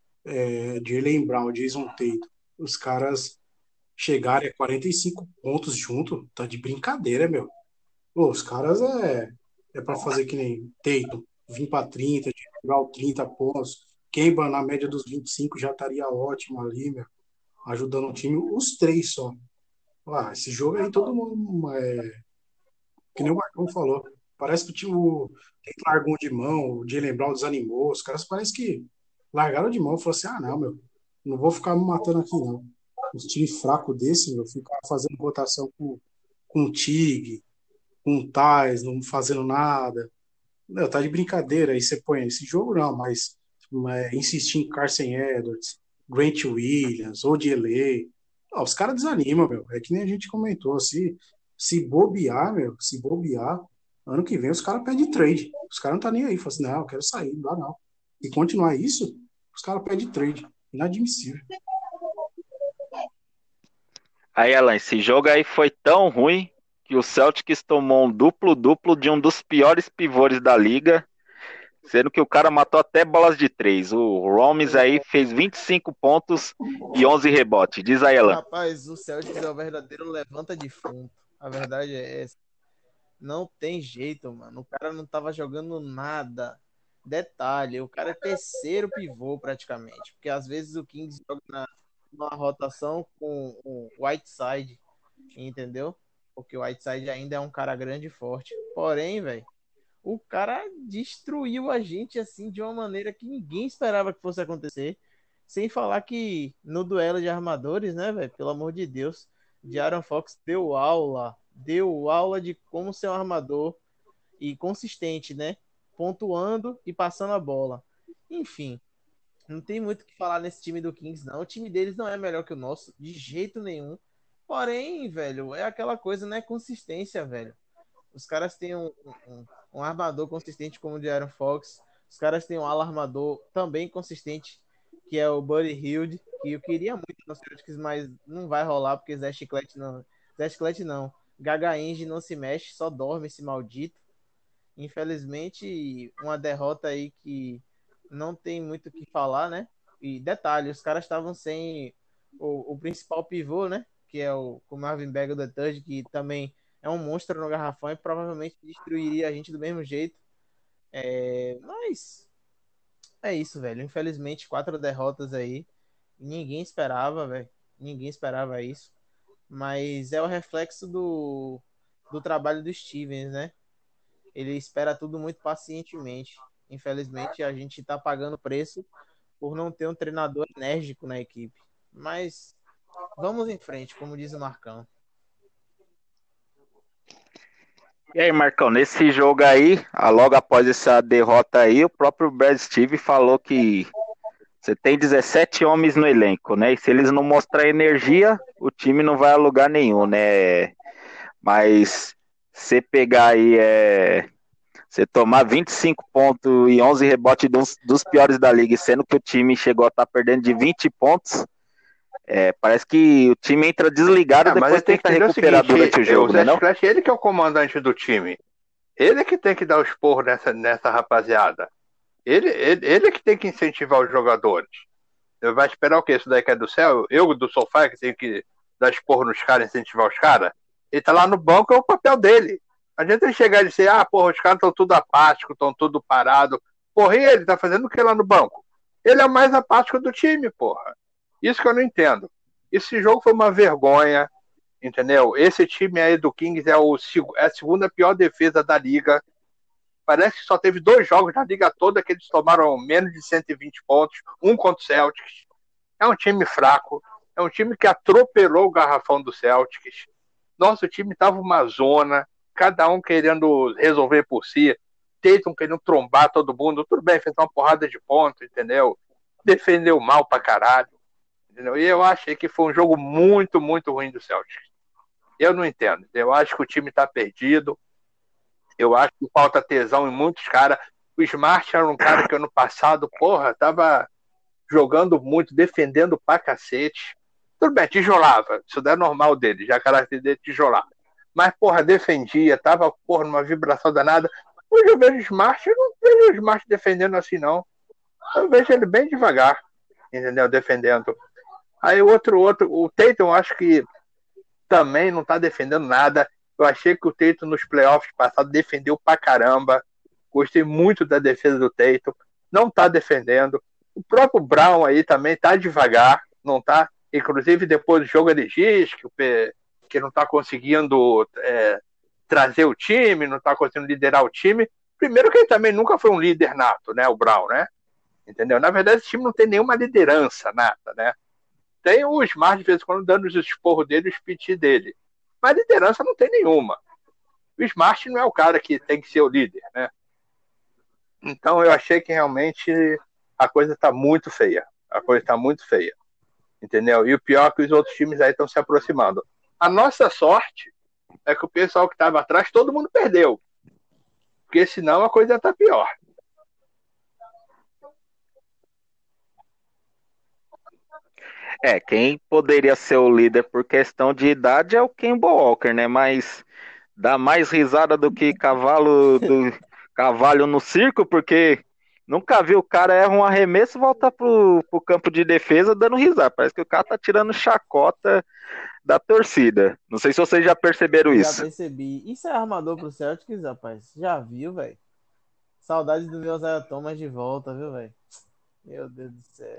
é, Jaylen Brown, Jason Tate, os caras chegarem a quarenta e cinco pontos junto, tá de brincadeira, meu. Pô, os caras é, é pra fazer que nem Tatum, vir pra trinta, Jaylen Brown trinta pontos, Kemba na média dos vinte e cinco já estaria ótimo ali, meu, ajudando o time, os três só. Ah, esse jogo aí todo mundo, é, que nem o Marcão falou, parece que o time o- tem que largou de mão, o Jaylen Brown desanimou, os caras parece que largaram de mão e falaram assim, ah, não, meu, não vou ficar me matando aqui, não. Os times fracos desse, meu, ficar fazendo rotação com, com o Tig, com o Thais, não fazendo nada. Meu, tá de brincadeira, aí você põe esse jogo, não, mas, mas insistir em Carson Edwards, Grant Williams, Odiele, ah, os caras desanimam, meu. É que nem a gente comentou, se, se bobear, meu, se bobear, ano que vem os caras pedem trade. Os caras não tá nem aí, falam assim, não, eu quero sair, não dá não. E continuar isso, os caras pedem trade. Inadmissível. Aí, Alan, esse jogo aí foi tão ruim que o Celtics tomou um duplo-duplo de um dos piores pivôs da liga, sendo que o cara matou até bolas de três. O Romes aí fez vinte e cinco pontos e onze rebotes. Diz aí, Alan. Rapaz, o Celtics é o verdadeiro levanta defunto. A verdade é essa. Não tem jeito, mano. O cara não tava jogando nada. Detalhe, o cara é terceiro pivô praticamente. Porque às vezes o Kings joga na, numa rotação com o Whiteside, entendeu? Porque o Whiteside ainda é um cara grande e forte. Porém, velho, o cara destruiu a gente assim de uma maneira que ninguém esperava que fosse acontecer. Sem falar que no duelo de armadores, né, velho? Pelo amor de Deus, De'Aaron Fox deu aula, deu aula de como ser um armador e consistente, né? Pontuando e passando a bola. Enfim, não tem muito o que falar nesse time do Kings, não. O time deles não é melhor que o nosso, de jeito nenhum. Porém, velho, é aquela coisa, né? Consistência, velho. Os caras têm um, um, um armador consistente como o De'Aaron Fox. Os caras têm um ala armador também consistente, que é o Buddy Hield, que eu queria muito no Celtics, mas não vai rolar, porque Zé Chiclete não. Zé Chiclete não. Gaga Inge não se mexe, só dorme esse maldito. Infelizmente, uma derrota aí que não tem muito o que falar, né? E detalhe, os caras estavam sem o, o principal pivô, né? Que é o, o Marvin Bagley da Third, que também é um monstro no garrafão e provavelmente destruiria a gente do mesmo jeito. É, mas é isso, velho. Infelizmente, quatro derrotas aí. Ninguém esperava, velho. Ninguém esperava isso. Mas é o reflexo do, do trabalho do Stevens, né? Ele espera tudo muito pacientemente. Infelizmente, a gente tá pagando preço por não ter um treinador enérgico na equipe. Mas vamos em frente, como diz o Marcão. E aí, Marcão, nesse jogo aí, logo após essa derrota aí, o próprio Brad Steve falou que você tem dezessete homens no elenco, né? E se eles não mostrarem energia, o time não vai a lugar nenhum, né? Mas você pegar aí, é... Você tomar vinte e cinco pontos e onze rebotes dos, dos piores da liga, sendo que o time chegou a estar perdendo de vinte pontos, é, parece que o time entra desligado e Ah, mas depois ele tem que tenta entender o recuperar seguinte, durante o é, o jogo, né Zé não? Scratch, ele que é o comandante do time. Ele que tem que dar os esporro nessa, nessa rapaziada. Ele, ele, ele que tem que incentivar os jogadores. Ele vai esperar o quê? Isso daí que é do céu? Eu do sofá que tenho que dar esporro nos caras, incentivar os caras? Ele tá lá no banco, é o papel dele. Não adianta ele chegar e dizer, ah, porra, os caras estão tudo apáticos, estão tudo parado. Porra, e ele tá fazendo o que lá no banco? Ele é o mais apático do time, porra. Isso que eu não entendo. Esse jogo foi uma vergonha, entendeu? Esse time aí do Kings é, o, é a segunda pior defesa da liga. Parece que só teve dois jogos na liga toda que eles tomaram menos de cento e vinte pontos, um contra o Celtics. É um time fraco, é um time que atropelou o garrafão do Celtics. Nosso time tava uma zona, cada um querendo resolver por si, Tatum querendo trombar todo mundo, tudo bem, fez uma porrada de ponto, entendeu? Defendeu mal pra caralho, entendeu? E eu achei que foi um jogo muito, muito ruim do Celtics. Eu não entendo, eu acho que o time tá perdido, eu acho que falta tesão em muitos caras. O Smart era um cara que ano passado, porra, tava jogando muito, defendendo pra cacete. Tudo bem, tijolava. Isso daí é normal dele, já a característica dele tijolar. Mas, porra, defendia, tava, porra, numa vibração danada. Hoje eu vejo o Smart, eu não vejo o Smart defendendo assim, não. Eu vejo ele bem devagar, entendeu? Defendendo. Aí o outro, outro, o Tatum, acho que também não tá defendendo nada. Eu achei que o Tatum nos playoffs passados defendeu pra caramba. Gostei muito da defesa do Tatum. Não tá defendendo. O próprio Brown aí também tá devagar. Não tá. Inclusive, depois do jogo ele diz que, o P... que não tá conseguindo é, trazer o time, não tá conseguindo liderar o time. Primeiro que ele também nunca foi um líder nato, né? O Brown, né? Entendeu? Na verdade, esse time não tem nenhuma liderança nata, né? Tem o Smart, de vez em quando, dando os esporros dele, os piti dele. Mas liderança não tem nenhuma. O Smart não é o cara que tem que ser o líder, né? Então eu achei que realmente a coisa tá muito feia. A coisa tá muito feia. Entendeu? E o pior é que os outros times aí estão se aproximando. A nossa sorte é que o pessoal que estava atrás, todo mundo perdeu. Porque senão a coisa tá pior. É, quem poderia ser o líder por questão de idade é o Kemba Walker, né? Mas dá mais risada do que cavalo do cavalo no circo, porque nunca vi o cara erra um arremesso e volta pro, pro campo de defesa dando risada. Parece que o cara tá tirando chacota da torcida. Não sei se vocês já perceberam Já isso. percebi. Isso é armador pro Celtics, rapaz. Já viu, velho? Saudade do meu Isaiah Thomas de volta, viu, velho? Meu Deus do céu.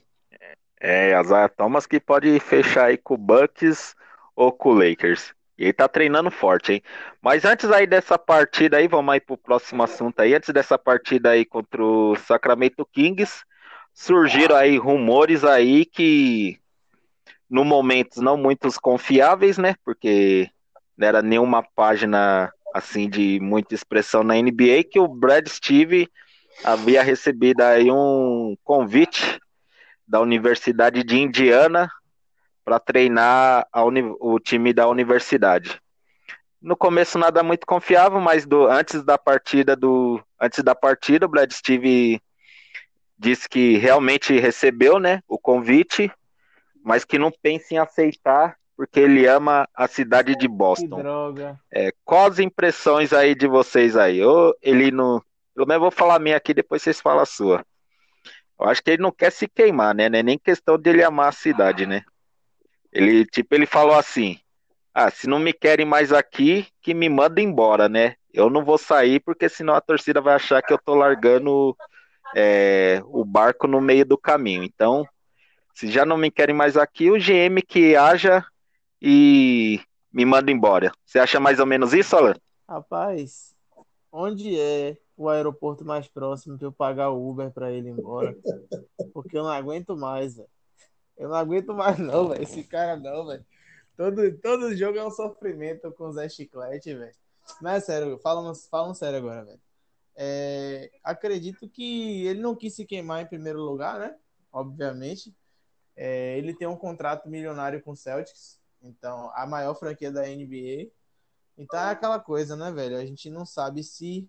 É, Isaiah Thomas que pode fechar aí com o Bucks ou com o Lakers. E ele tá treinando forte, hein? Mas antes aí dessa partida aí, vamos aí pro próximo assunto aí. Antes dessa partida aí contra o Sacramento Kings, surgiram aí rumores aí que, no momento, não muitos confiáveis, né? Porque não era nenhuma página assim de muita expressão na N B A, que o Brad Steve havia recebido aí um convite da Universidade de Indiana para treinar a uni- o time da universidade. No começo nada muito confiável, mas do, antes da partida do antes da partida o Brad Steve disse que realmente recebeu, né, o convite, mas que não pensa em aceitar porque ele ama a cidade de Que Boston. droga. É, quais as impressões aí de vocês aí? Ou ele não, pelo menos eu vou falar a minha aqui, depois vocês falam a sua. Eu acho que ele não quer se queimar, né? Não é nem questão dele amar a cidade, né? Ele, tipo, ele falou assim: ah, se não me querem mais aqui, que me mandem embora, né? Eu não vou sair porque senão a torcida vai achar que eu tô largando é, o barco no meio do caminho. Então, se já não me querem mais aqui, o G M que haja e me manda embora. Você acha mais ou menos isso, Alan? Rapaz, onde é o aeroporto mais próximo pra eu pagar o Uber pra ele ir embora? Porque eu não aguento mais, velho. Eu não aguento mais, não, velho. Esse cara não, velho. Todo, todo jogo é um sofrimento com o Zé Chiclete, velho. Mas é sério, falam, falam sério agora, velho. É, acredito que ele não quis se queimar em primeiro lugar, né? Obviamente. É, ele tem um contrato milionário com o Celtics, então a maior franquia da N B A. Então é aquela coisa, né, velho? A gente não sabe se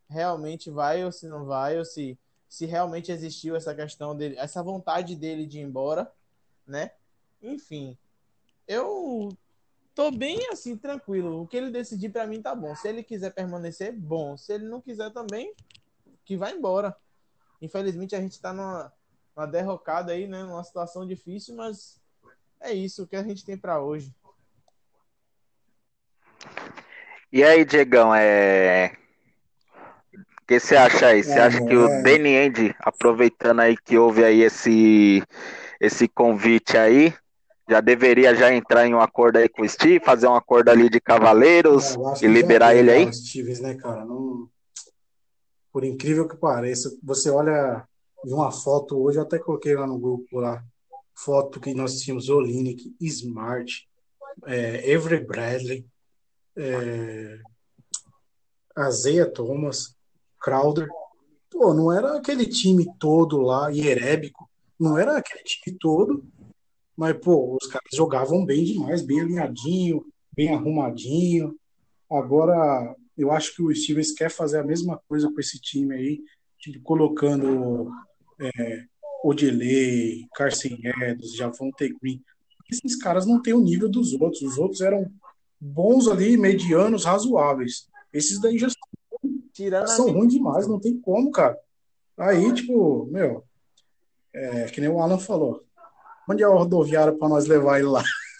realmente vai ou se não vai, ou se, se realmente existiu essa questão dele, essa vontade dele de ir embora, né? Enfim, eu tô bem assim, tranquilo. O que ele decidir para mim tá bom. Se ele quiser permanecer, bom. Se ele não quiser também, que vá embora. Infelizmente a gente tá numa, numa derrocada aí, né? Numa situação difícil, mas é isso que a gente tem para hoje. E aí, Diegão, é... o que você acha aí? Você Ah, acha meu, que o é. Danny Ainge, aproveitando aí que houve aí esse, esse convite aí, já deveria já entrar em um acordo aí com o Steve, fazer um acordo ali de Ah, cavaleiros eu acho e que já liberar deu ele já aí? o Stevens, né, cara? Não, por incrível que pareça, você olha de uma foto hoje, eu até coloquei lá no grupo lá, foto que nós tínhamos Olinick, Smart, é, Avery Bradley, Isaiah Thomas, Crowder. Pô, não era aquele time todo lá, hierébico, não era aquele time todo, mas, pô, os caras jogavam bem demais, bem alinhadinho, bem arrumadinho. Agora, eu acho que o Stevens quer fazer a mesma coisa com esse time aí, tipo, colocando Odelay, Carson Edwards, Javonte Green. Esses caras não têm o nível dos outros. Os outros eram bons ali, medianos, razoáveis. Esses daí já Tirando a são ruins demais, Mitchell. não tem como, cara. Aí, tipo, meu, é que nem o Alan falou. Onde é a rodoviária para nós levar ele lá?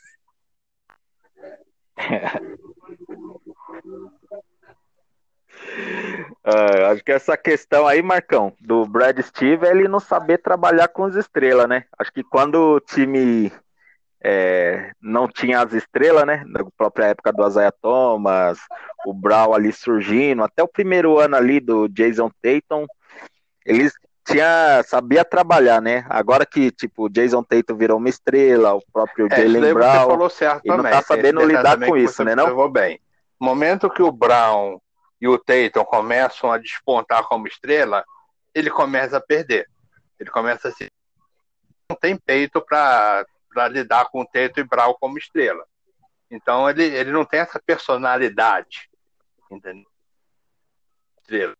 Ah, acho que essa questão aí, Marcão, do Brad Steve, é ele não saber trabalhar com as estrelas, né? Acho que quando o time é, não tinha as estrelas, né? Na própria época do Isaiah Thomas, o Brown ali surgindo, até o primeiro ano ali do Jason Tatum, eles tinha, sabia trabalhar, né? Agora que, tipo, o Jason Tatum virou uma estrela, o próprio É, isso Jaylen daí você Brown, falou certo ele não tá também. Tem esse sabendo detalhe lidar também com que isso, você né, não? observou bem. No momento que o Brown e o Tatum começam a despontar como estrela, ele começa a perder. Ele começa a se... não tem peito para lidar com o Tatum e Brown como estrela. Então ele, ele não tem essa personalidade, entendeu? Estrela,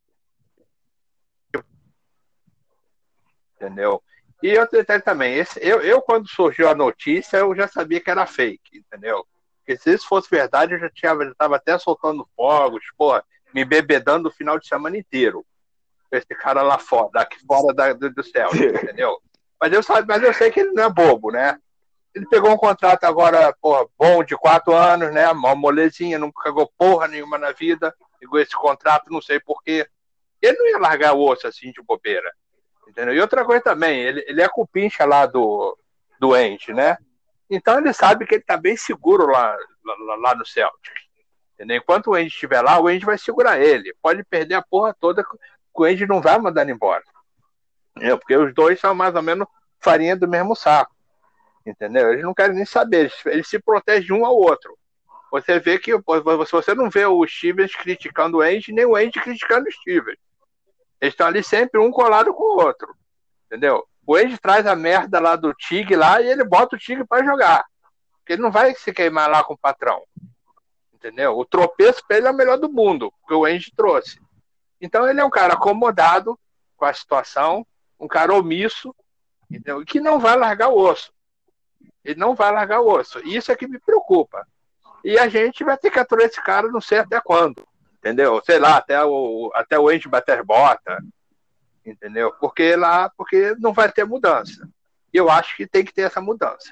entendeu? E outro detalhe também, esse, eu, eu quando surgiu a notícia, eu já sabia que era fake, entendeu? Porque se isso fosse verdade, eu já tinha, já estava até soltando fogos, porra, me bebedando o final de semana inteiro. Esse cara lá fora, daqui fora da, do, do céu, entendeu? Mas eu, sabe, mas eu sei que ele não é bobo, né? Ele pegou um contrato agora, porra, bom, de quatro anos, né? Uma molezinha, não cagou porra nenhuma na vida. Pegou esse contrato, não sei porquê. Ele não ia largar o osso assim de bobeira. Entendeu? E outra coisa também, ele, ele é cupincha lá do, do Ende, né? Então ele sabe que ele tá bem seguro lá, lá, lá no Celtic. Entendeu? Enquanto o Ende estiver lá, o Ende vai segurar ele. Pode perder a porra toda, que o Ende não vai mandar ele embora. Entendeu? Porque os dois são mais ou menos farinha do mesmo saco. Entendeu? Eles não querem nem saber, eles, eles se protegem um ao outro. Você vê que se você não vê o Stevens criticando o Ende, nem o Ende criticando o Stevens. Eles estão ali sempre um colado com o outro. Entendeu? O Ende traz a merda lá do Tig lá e ele bota o Tig para jogar. Porque ele não vai se queimar lá com o patrão. Entendeu? O tropeço para ele é o melhor do mundo, que o Ende trouxe. Então ele é um cara acomodado com a situação, um cara omisso, entendeu? Que não vai largar o osso. Ele não vai largar o osso. Isso é que me preocupa. E a gente vai ter que aturar esse cara não sei até quando. Entendeu? Sei lá, até o, até o Ende bater bota. Entendeu? Porque lá, porque não vai ter mudança. E eu acho que tem que ter essa mudança.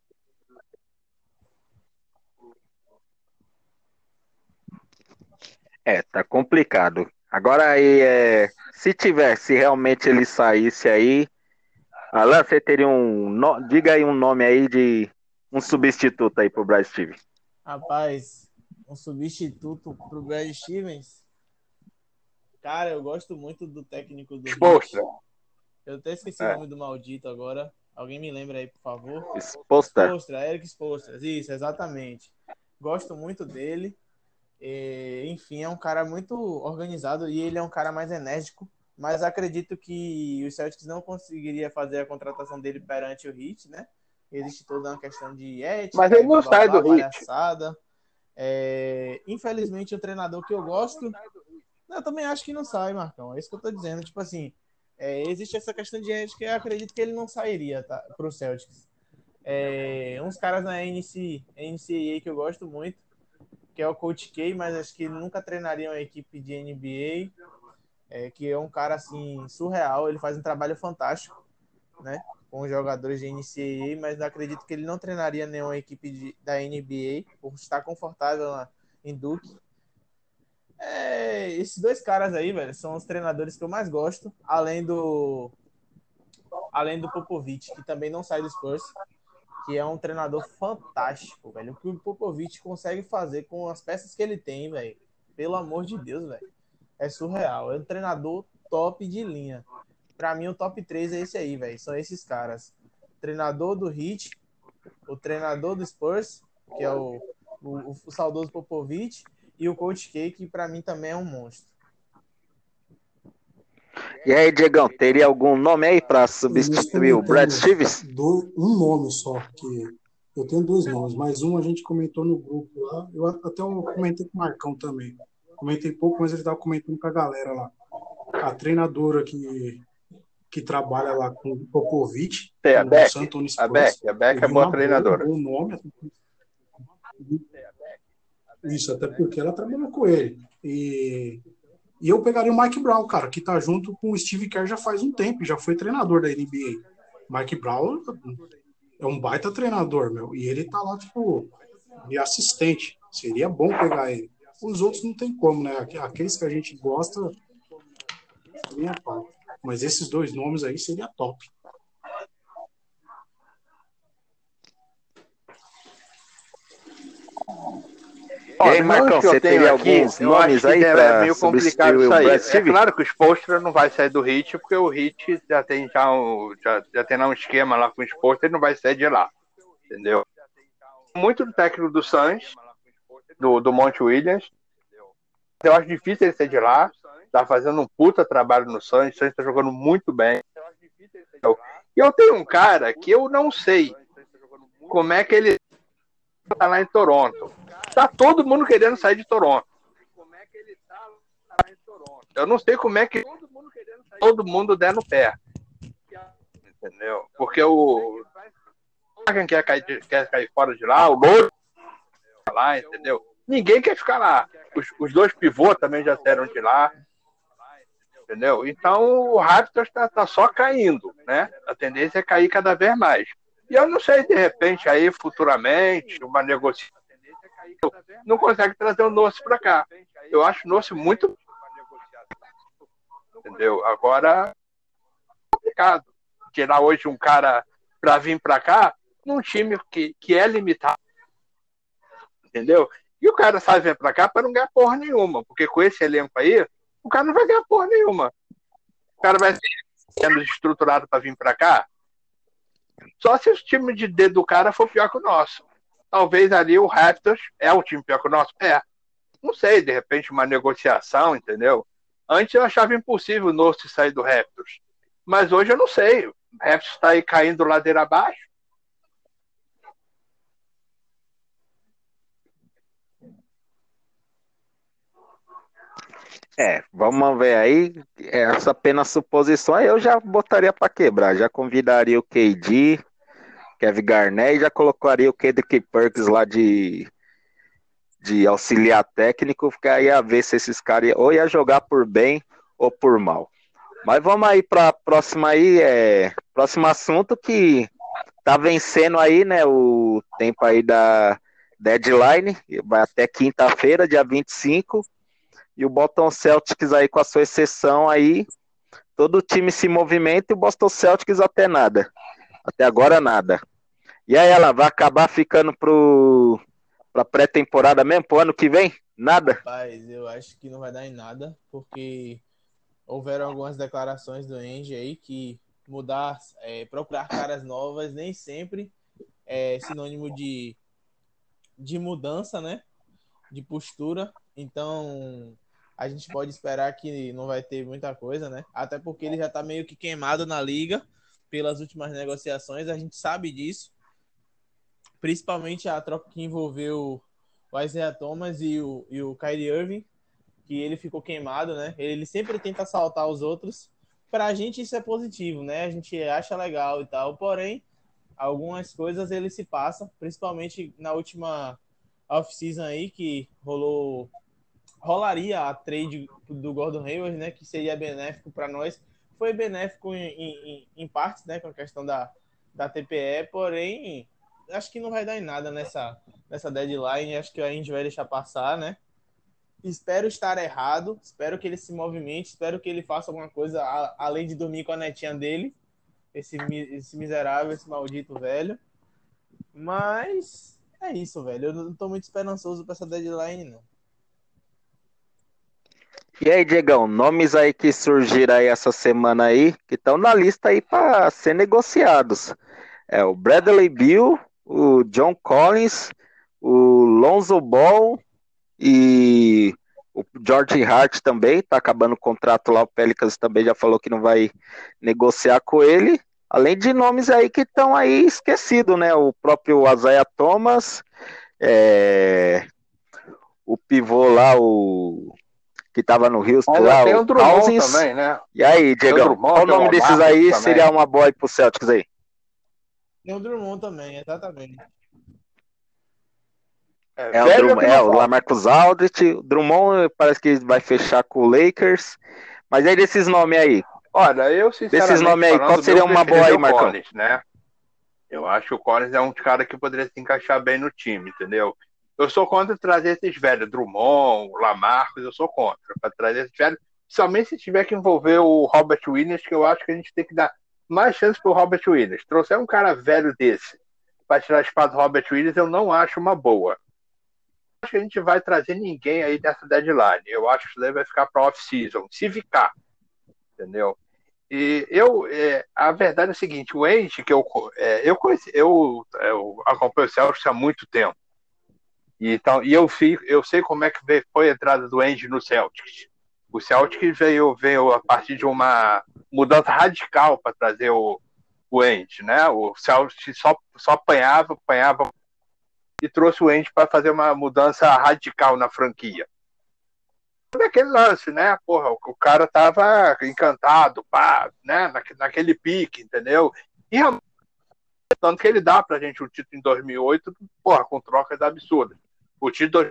É, tá complicado. Agora aí, é, se tivesse, se realmente ele saísse aí, Alan, você teria um, no- diga aí um nome aí de um substituto aí pro Brad Steve. Rapaz, um substituto pro Brad Stevens. Cara, eu gosto muito do técnico do Exposto. Heat. Eu até esqueci o É. nome do maldito agora. Alguém me lembra aí, por favor? Exposta. Spoelstra, Eric Spoelstra. Isso, exatamente. Gosto muito dele. E, enfim, é um cara muito organizado e ele é um cara mais enérgico. Mas acredito que o Celtics não conseguiria fazer a contratação dele perante o Heat, né? Existe toda uma questão de Mas ética ele e blá não blá sai blá, do Heat. palhaçada. É, infelizmente, o treinador que eu gosto Eu também acho que não sai, Marcão. É isso que eu tô dizendo. Tipo assim, é, existe essa questão de ética que eu acredito que ele não sairia, tá, pro Celtics. É, uns caras na N C, N C A A que eu gosto muito, que é o Coach K, mas acho que ele nunca treinaria uma equipe de N B A, é, que é um cara assim surreal, ele faz um trabalho fantástico, né, com os jogadores de N C A A, mas acredito que ele não treinaria nenhuma equipe de, da N B A por estar confortável na, em Duke. É, esses dois caras aí, velho, são os treinadores que eu mais gosto, além do além do Popovich, que também não sai do Spurs, que é um treinador fantástico, velho. O que o Popovich consegue fazer com as peças que ele tem, velho, pelo amor de Deus, velho, é surreal. É um treinador top de linha. Pra mim, o top três é esse aí, velho. São esses caras. O treinador do Heat, o treinador do Spurs, que é o, o, o saudoso Popovich, e o Coach K, que pra mim também é um monstro. E aí, Diegão, teria algum nome aí para E nós substituir o Brad comentamos Stevens? do, um nome só, que eu tenho dois nomes, mas um a gente comentou no grupo lá. Eu até eu comentei com o Marcão também. Comentei pouco, mas ele estava comentando com a galera lá. A treinadora que, que trabalha lá com o Popovich, Tem a no Beck, San Antonio a Spurs, Beck, a Beck é seria boa uma boa, um treinadora. bom nome. Isso, até porque ela trabalhou com ele. E, e eu pegaria o Mike Brown, cara, que tá junto com o Steve Kerr já faz um tempo, já foi treinador da N B A. Mike Brown é um baita treinador, meu. E ele tá lá, tipo, de assistente. Seria bom pegar ele. Os outros não tem como, né? Aqueles que a gente gosta, nem a pau. Mas esses dois nomes aí seria top. E aí, Olha, Marcão, que eu você tenho teria aqui, alguns eu acho nomes que aí é para meio complicado substituir isso o aí. Brad É Stevens? claro que o Spoelstra não vai sair do Heat, porque o Heat já tem já, um, já, já tem lá um esquema lá com o Spoelstra, ele não vai sair de lá, entendeu? Muito do técnico do Suns, do, do Monte Williams, eu acho difícil ele sair de lá, tá fazendo um puta trabalho no Suns, o Suns tá jogando muito bem. E eu tenho um cara que eu não sei como é que ele tá lá em Toronto. Tá todo mundo querendo sair de Toronto. Eu não sei como é que todo mundo der no pé. Entendeu? Porque o quem quer cair, quer cair fora de lá, o Louro lá, entendeu? Ninguém quer ficar lá. Os, os dois pivôs também já saíram de lá. Entendeu? Então o Raptors tá, tá só caindo, né? A tendência é cair cada vez mais. E eu não sei, de repente, aí futuramente, uma negociação não consegue trazer o Noce para cá. Eu acho o Noce muito. Entendeu? Agora, é complicado. Tirar hoje um cara para vir para cá num time que, que é limitado. Entendeu? E o cara sai vir para cá para não ganhar porra nenhuma. Porque com esse elenco aí, o cara não vai ganhar porra nenhuma. O cara vai sendo estruturado para vir para cá. Só se o time de dedo do cara for pior que o nosso. Talvez ali o Raptors é o time pior que o nosso. É. Não sei, de repente uma negociação, entendeu? Antes eu achava impossível o Noce sair do Raptors. Mas hoje eu não sei. O Raptors está aí caindo ladeira abaixo. É, vamos ver aí. Essa apenas suposição aí eu já botaria para quebrar. Já convidaria o K D, Kevin Garnett, e já colocaria o Kendrick Perkins lá de, de auxiliar técnico, porque aí ia ver se esses caras ou ia jogar por bem ou por mal. Mas vamos aí para a próxima aí, é, próximo assunto que tá vencendo aí, né, o tempo aí da deadline, vai até quinta-feira, dia vinte e cinco, e o Boston Celtics aí com a sua exceção aí, todo o time se movimenta e o Boston Celtics até nada. Até agora nada. E aí ela vai acabar ficando pro pra pré-temporada mesmo, pro ano que vem? Nada? Rapaz, eu acho que não vai dar em nada, porque houveram algumas declarações do Ange aí que mudar, é, procurar caras novas nem sempre é sinônimo de, de mudança, né? De postura. Então, a gente pode esperar que não vai ter muita coisa, né? Até porque ele já tá meio que queimado na liga pelas últimas negociações, a gente sabe disso. Principalmente a troca que envolveu o Isaiah Thomas e o, e o Kyrie Irving. que ele ficou queimado, né? Ele sempre tenta assaltar os outros. Pra gente isso é positivo, né? A gente acha legal e tal, porém, algumas coisas ele se passa, principalmente na última off-season aí, que rolou, rolaria a trade do Gordon Hayward, né? Que seria benéfico para nós. Foi benéfico em, em, em partes, né? Com a questão da, da T P E, porém, acho que não vai dar em nada nessa, nessa deadline, acho que a gente vai deixar passar, né? Espero estar errado, espero que ele se movimente, espero que ele faça alguma coisa a, além de dormir com a netinha dele, esse, esse miserável, esse maldito velho. Mas é isso, velho. Eu não tô muito esperançoso pra essa deadline, não. E aí, Diegão, nomes aí que surgiram aí essa semana aí, que estão na lista aí para ser negociados. É o Bradley Beal, o John Collins, o Lonzo Ball e o George Hart também, tá acabando o contrato lá, o Pelicans também já falou que não vai negociar com ele. Além de nomes aí que estão aí esquecidos, né? O próprio Isaiah Thomas, é... o pivô lá, o que tava no Houston Ainda lá, tem o o Drummond Cousins. também, né? E aí, Diegão, Drummond, qual o tem o nome desses Lamarcus aí também. seria uma boa aí pro Celtics aí? Tem o Drummond também, exatamente. É, o, Drum, é, o Lamarcus Aldridge, o Drummond parece que vai fechar com o Lakers. Mas aí desses nomes aí, olha, eu sinceramente desses nomes aí, falando, qual seria uma boa aí, Marcão? Collins, né? Eu acho que o Collins é um cara que poderia se encaixar bem no time, entendeu? Eu sou contra trazer esses velhos, Drummond, Lamarcus, eu sou contra, para trazer esses velhos, somente se tiver que envolver o Robert Williams, que eu acho que a gente tem que dar mais chance pro Robert Williams. Trouxer um cara velho desse para tirar a espada do Robert Williams, eu não acho uma boa. Acho que a gente vai trazer ninguém aí nessa deadline. Eu acho que isso daí vai ficar para off-season, se ficar, entendeu? E eu, é, a verdade é o seguinte, o Ainge, que eu, é, eu, conheci, eu, eu acompanho o Celtics há muito tempo, e, então, e eu, fi, eu sei como é que veio, foi a entrada do Ainge no Celtics. O Celtics veio, veio a partir de uma mudança radical para trazer o, o Ainge, né? O Celtics só, só apanhava, apanhava, e trouxe o Ainge para fazer uma mudança radical na franquia. Daquele lance, né? Porra, o cara tava encantado, pá, né? Naquele pique, entendeu? E tanto que ele dá pra gente o título em dois mil e oito, porra, com trocas absurdas. O título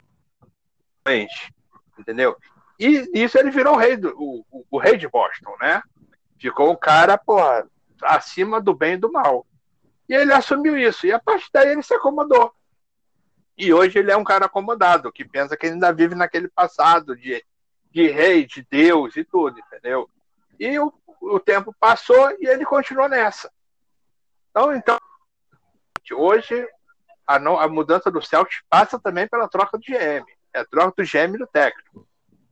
entendeu? E isso ele virou o rei, do, o, o, o rei de Boston, né? Ficou um cara, porra, acima do bem e do mal. E ele assumiu isso. E a partir daí ele se acomodou. E hoje ele é um cara acomodado, que pensa que ele ainda vive naquele passado de, de rei, de Deus e tudo, entendeu? E o, o tempo passou e ele continuou nessa. Então, então hoje a, não, a mudança do Celtics passa também pela troca do G M. É a troca do G M e do técnico.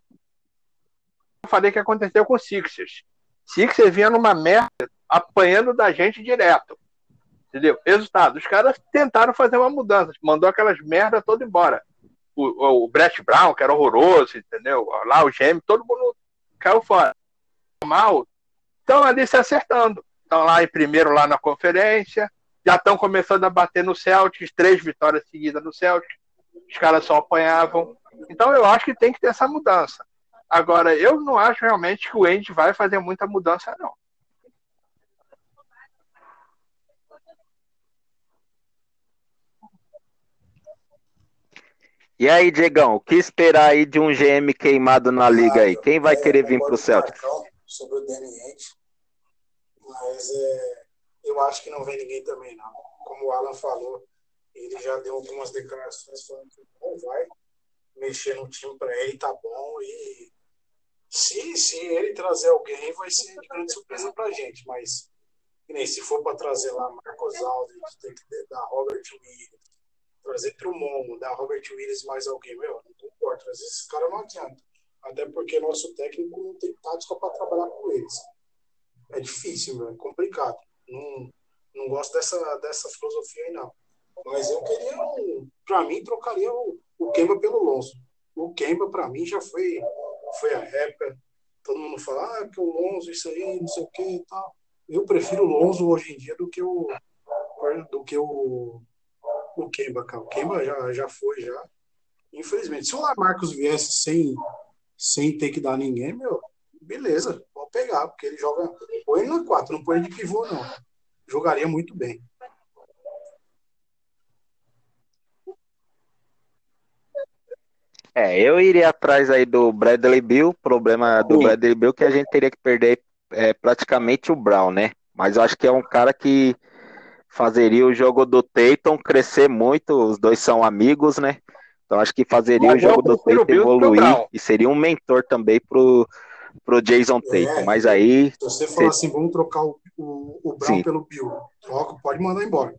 Eu falei que aconteceu com o Sixers. Sixers vinha numa merda apanhando da gente direto. Entendeu? Resultado, os caras tentaram fazer uma mudança, mandou aquelas merdas todas embora. O, o, o Brett Brown, que era horroroso, entendeu? Lá o G M, todo mundo caiu fora. Mal. Estão ali se acertando. Estão lá em primeiro lá na conferência, já estão começando a bater no Celtics, três vitórias seguidas no Celtics. Os caras só apanhavam. Então eu acho que tem que ter essa mudança. Agora, eu não acho realmente que o Ainge vai fazer muita mudança, não. E aí, Diegão, o que esperar aí de um G M queimado na liga aí? Quem vai é, querer vir pro Celtics? Sobre o Danny Ainge, mas é, eu acho que não vem ninguém também, não. Como o Alan falou, ele já deu algumas declarações falando que não vai mexer no time para ele, tá bom, e se, se ele trazer alguém, vai ser de grande surpresa pra gente, mas nem se for para trazer lá Marcos Aldridge, tem que dar Robert Williams, trazer Drummond, dar Robert Williams mais alguém, meu, não importa, às vezes esse cara não adianta, até porque nosso técnico não tem tática para trabalhar com eles. É difícil, meu, é complicado. Não, não gosto dessa, dessa filosofia aí, não. Mas eu queria, um, para mim, trocaria o, o Kemba pelo Lonzo. O Kemba, para mim, já foi, foi a época. Todo mundo fala, ah, que o Lonzo, isso aí, não sei o que e tal. Eu prefiro o Lonzo hoje em dia do que o, do que o, o Kemba, cara. O Kemba já, já foi, já. Infelizmente. Se o Lamarcus viesse sem, sem ter que dar ninguém, meu, beleza, pode pegar, porque ele joga. Põe ele na quatro, não põe ele de pivô, não. Jogaria muito bem. É, eu iria atrás aí do Bradley Beal. O problema do Sim. Bradley Beal é que a gente teria que perder é, praticamente o Brown, né? Mas eu acho que é um cara que fazeria o jogo do Tatum crescer muito. Os dois são amigos, né? Então acho que fazeria o Mas eu jogo do prefiro o Tatum Bill do que o evoluir Brown. e seria um mentor também pro, pro Jason Tatum. É, Mas aí, se você falar cê- assim, vamos trocar o, o, o Brown sim. pelo Bill, troca, pode mandar embora.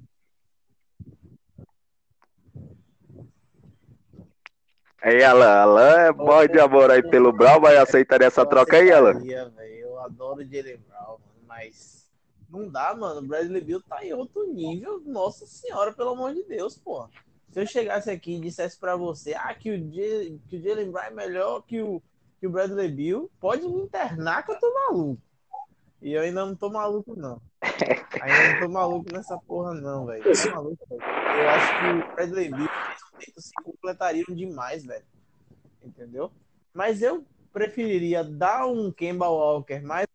Aí, Alan, Alan é boy de amor aí pelo Brown, vai aceitar essa Eu troca aí, Alan? aceitaria, velho. Eu adoro o Jaylen Brown, mano, mas não dá, mano. O Bradley Beal tá em outro nível. Nossa senhora, pelo amor de Deus, pô. Se eu chegasse aqui e dissesse pra você, ah, que o, J, que o Jaylen Brown é melhor que o, que o Bradley Beal, pode me internar que eu tô maluco. E eu ainda não tô maluco, não. Ainda não tô maluco nessa porra, não, velho. Tá maluco, velho. Eu acho que o Bradley Beal e o Jason Tatum se completariam demais, velho. Entendeu? Mas eu preferiria dar um Kemba Walker mais.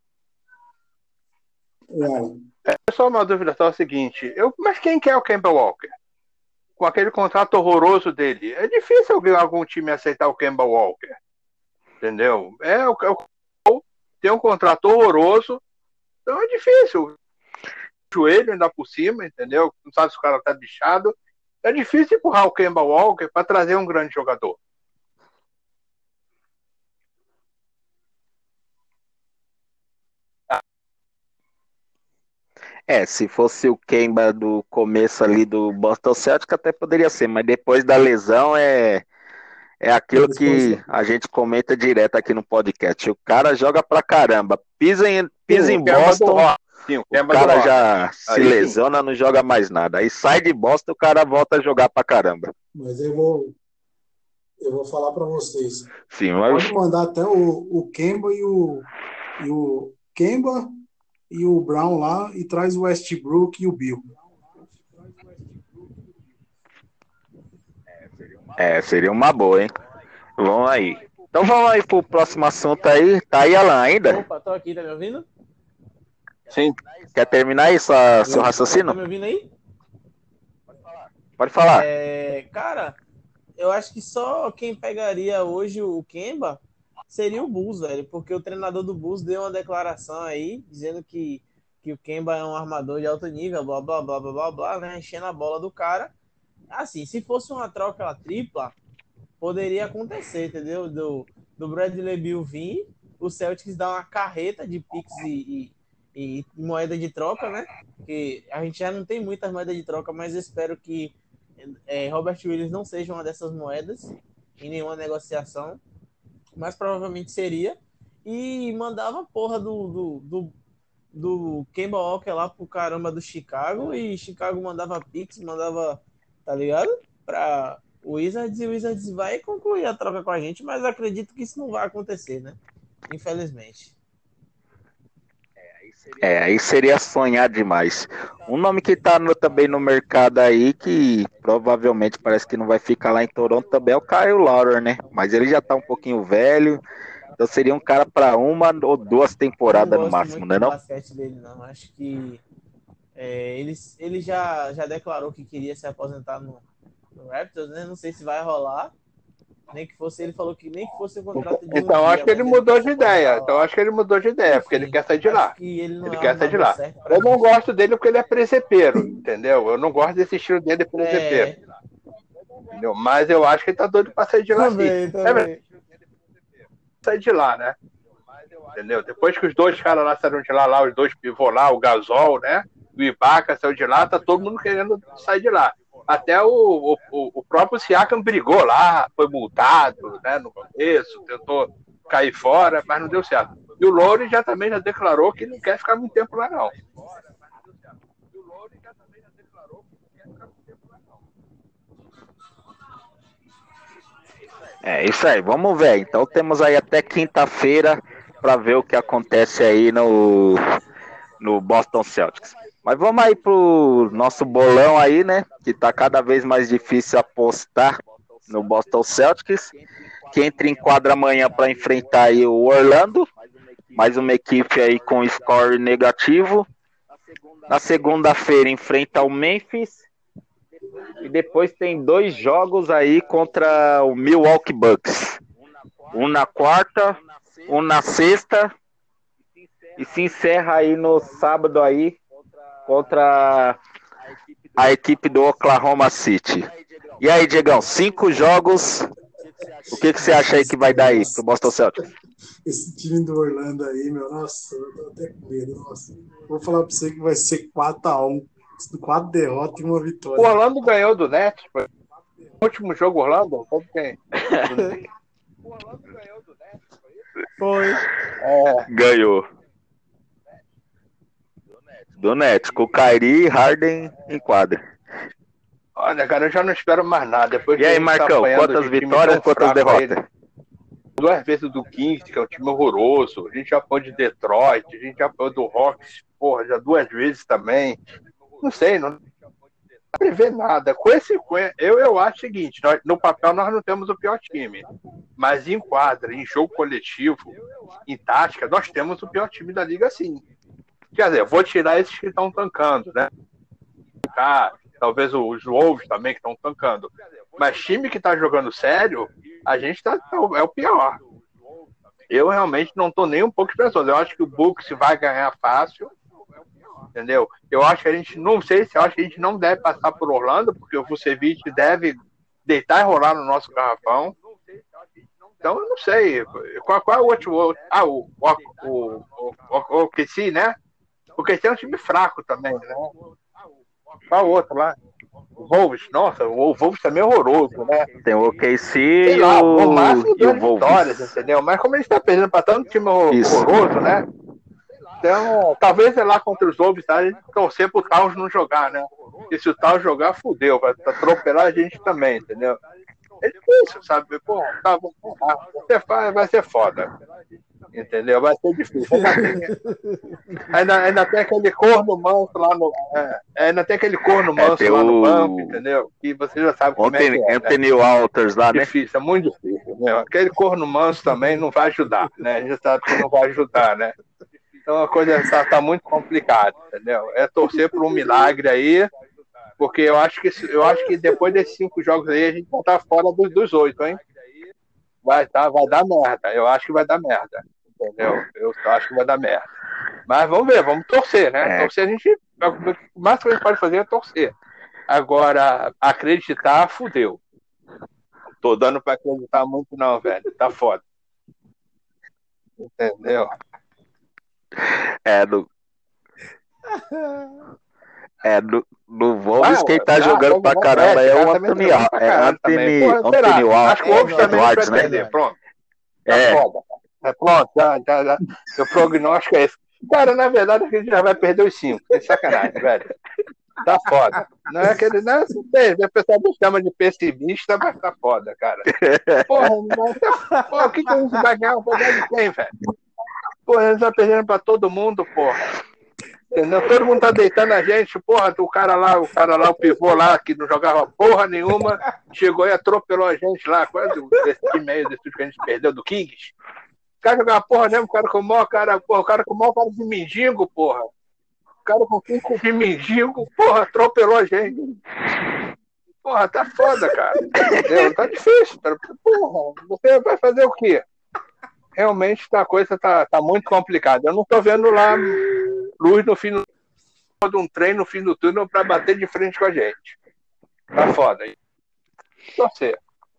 É, É só uma dúvida só é o seguinte, eu, mas quem quer o Kemba Walker? Com aquele contrato horroroso dele, é difícil alguém- algum time aceitar o Kemba Walker, entendeu? É o, é o tem um contrato horroroso, então é difícil. Joelho ainda por cima, entendeu? Não sabe se o cara tá bichado. É difícil empurrar o Kemba Walker para trazer um grande jogador. É, se fosse o Kemba do começo ali do Boston Celtics, até poderia ser, mas depois da lesão é, é aquilo que a gente comenta direto aqui no podcast. O cara joga pra caramba, pisa em, pisa Sim, em o Kemba do Boston, Rock. Sim, o o Kemba do cara Rock. já se Aí sim. lesiona, não joga mais nada. Aí sai de Boston, o cara volta a jogar pra caramba. mas eu vou, eu vou falar para vocês. Sim, mas Pode mandar até o, o Kemba e o, e o Kemba e o Brown lá e traz o Westbrook e o Bill. é, seria uma boa, hein? Vamos aí. Então vamos aí pro próximo assunto aí. Tá aí, Alan, ainda? Opa, tô aqui, tá me ouvindo? Sim. Quer terminar aí sua, seu Tá raciocínio? me ouvindo aí? Pode falar. É, cara, eu acho que só quem pegaria hoje o Kemba seria o Bulls, velho, porque o treinador do Bulls deu uma declaração aí dizendo que, que o Kemba é um armador de alto nível, blá blá blá blá blá blá, né, enchendo a bola do cara. Assim, se fosse uma troca tripla, poderia acontecer, entendeu? Do, do Bradley Beal vir, o Celtics dar uma carreta de picks e, e, e moeda de troca, né? Que a gente já não tem muitas moedas de troca, mas eu espero que é, Robert Williams não seja uma dessas moedas em nenhuma negociação, mas provavelmente seria. E mandava a porra do, do, do, do Kemba Walker lá pro caramba do Chicago, e Chicago mandava picks, mandava, tá ligado? Pra o Wizards, e o Wizards vai concluir a troca com a gente, mas acredito que isso não vai acontecer, né? Infelizmente. É, aí seria sonhar demais. Um nome que tá no- também no mercado aí, que provavelmente parece que não vai ficar lá em Toronto também, é o Kyle Lowry, né? Mas ele já tá um pouquinho velho, então seria um cara para uma ou duas Eu não temporadas no gosto máximo, muito né do não? basquete dele, não. Acho que é, ele, ele já, já declarou que queria se aposentar no, no Raptors, né? Não sei se vai rolar. Nem que fosse, ele falou que nem que fosse um contrato de um Então acho dia, que ele mas ele mudou quer se de ideia. aposentar Então lá. acho que ele mudou de ideia, porque ele Enfim, quer sair de lá. acho que ele não Ele é o quer sair de armador lá. certo pra Eu não gente. gosto dele porque ele é presepeiro, entendeu? Eu não gosto desse estilo dele presepeiro, É, entendeu? Mas eu acho que ele tá doido pra sair de lá sim. também, É verdade, também. sair de lá, né? Entendeu? Depois que os dois caras lá saíram de lá, lá os dois pivô lá, o Gasol, né? O Ibaka saiu de lá, tá todo mundo querendo sair de lá. Até o, o, o próprio Siakam brigou lá, foi multado, né, no começo, tentou cair fora, mas não deu certo. E o Lowry já também já declarou que não quer ficar muito tempo lá, não. É isso aí, vamos ver. Então temos aí até quinta-feira para ver o que acontece aí no, no Boston Celtics. Mas vamos aí pro nosso bolão aí, né? Que tá cada vez mais difícil apostar no Boston Celtics. que entra em quadra amanhã para enfrentar aí o Orlando, mais uma equipe aí com score negativo. Na segunda-feira enfrenta o Memphis e depois tem dois jogos aí contra o Milwaukee Bucks. Um na quarta, um na sexta e se encerra aí no sábado aí contra a equipe do Oklahoma City. E aí, Diegão, cinco jogos. O que, que você acha aí que vai dar aí pro Boston Celtics? Esse time do Orlando aí, meu, nossa, eu tô até com medo, nossa. Vou falar pra você que vai ser quatro a um. Quatro derrotas e uma vitória. O Orlando ganhou do Nets. Foi. O último jogo, Orlando? Foi quem? O Orlando ganhou do Nets. Foi. É. Ganhou. Do Nets, com o Kyrie e Harden em quadra. Olha, cara, eu já não espero mais nada. Depois E aí, Marcão, tá quantas vitórias, quantas derrotas? Duas vezes do Kings, que é um time horroroso. A gente já apanhou de Detroit, a gente já apanhou do Hawks, porra, já duas vezes também. Não sei, não prevê nada. Com esse, eu, eu acho o seguinte, nós, no papel nós não temos o pior time, mas em quadra, em jogo coletivo, em tática, nós temos o pior time da liga, sim. Quer dizer, eu vou tirar esses que estão tancando, né? Ah, talvez os Wolves também que estão tancando. Mas time que está jogando sério, a gente tá, é o pior. Eu realmente não estou nem um pouco esperançoso. Eu acho que o Bucks vai ganhar fácil. Entendeu? Eu acho que a gente, não sei se eu acho que a gente não deve passar por Orlando, porque o Vucevic deve deitar e rolar no nosso garrafão. Então eu não sei. Qual, qual é o outro? Ah, o o, o, o, o K C, né? O K C é um time fraco também, né? Qual o outro lá? O Wolves, nossa, o Wolves também é horroroso, né? Tem o O K C e lá, o, o máximo e o duas vitórias, entendeu? Mas como ele está perdendo para tanto time horroroso, né? Então, talvez é lá contra os Wolves, tá? A gente torcer pro Towns não jogar, né? Porque se o Towns jogar, fudeu, vai atropelar a gente também, entendeu? É difícil, sabe? Pô, tá, vai, vai ser foda. Entendeu? Vai ser difícil. Ainda, ainda tem aquele corno manso lá no. É, ainda tem aquele corno manso é, lá no banco, entendeu? E você já sabe como Ontem, é que é. Anthony né? Walters lá, né? Difícil, é muito difícil. Né? Aquele corno manso também não vai ajudar, né? A gente sabe que não vai ajudar, né? Então a coisa está tá muito complicada, entendeu? É torcer por um milagre aí, porque eu acho que, eu acho que depois desses cinco jogos aí a gente vai estar fora dos, dos oito, hein? Vai, tá, vai dar merda. Eu acho que vai dar merda. Entendeu? Eu acho que vai dar merda. Mas vamos ver, vamos torcer, né? É. Torcer a gente. O máximo que a gente pode fazer é torcer. Agora, acreditar, fudeu. Tô dando pra acreditar muito, não, velho. Tá foda. Entendeu? É, do. É, do, do Wolves, ah, quem tá ah, jogando pra caramba é, é o Anthony é Anthony, Anthony Walters. Acho que o Wolves também vai perder, pronto. Tá é. foda. É, pronto, já, já, já. O prognóstico é esse. Cara, na verdade, a gente já vai perder os cinco. É sacanagem, velho. Tá foda. Não é aquele. Não é assim, o pessoal me chama de pessimista, mas tá foda, cara. Porra, mas, porra, o que, que a gente vai ganhar? Vai ganhar de quem, velho? Porra, a gente tá perdendo pra todo mundo, porra. Entendeu? Todo mundo tá deitando a gente, porra, o cara lá, o cara lá, o pivô lá, que não jogava porra nenhuma, chegou e atropelou a gente lá, quase desse time aí, desse time que a gente perdeu, do Kings. O cara jogava porra mesmo, o cara com o maior cara, porra, o cara com o maior cara de mendigo, porra. O cara com cinco de mendigo, porra, atropelou a gente. Porra, tá foda, cara. Entendeu? Tá difícil. Porra, você vai fazer o quê? Realmente a coisa tá, tá muito complicada. Eu não tô vendo lá luz no fim do, de um trem no fim do túnel pra bater de frente com a gente. Tá foda. Torcer.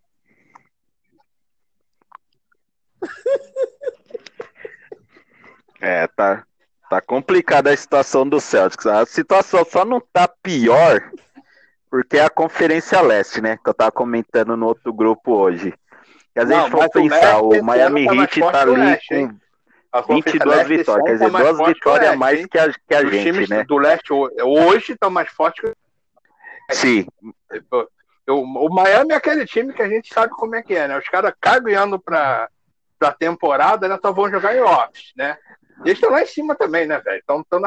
É, tá, tá complicada a situação do Celtics. A situação só não tá pior porque é a Conferência Leste, né? Que eu tava comentando no outro grupo hoje. Que às vezes for pensar, o, o Miami tá Heat tá ali leste, com vinte e duas vitórias. Quer dizer, tá duas vitórias a mais que a, que a Os gente, times né? do leste hoje estão mais fortes que o Sim. Eu, o Miami é aquele time que a gente sabe como é que é, né? Os caras caminhando pra, pra temporada, né? Só vão jogar em offs, né? E eles estão lá em cima também, né, velho? Estão na.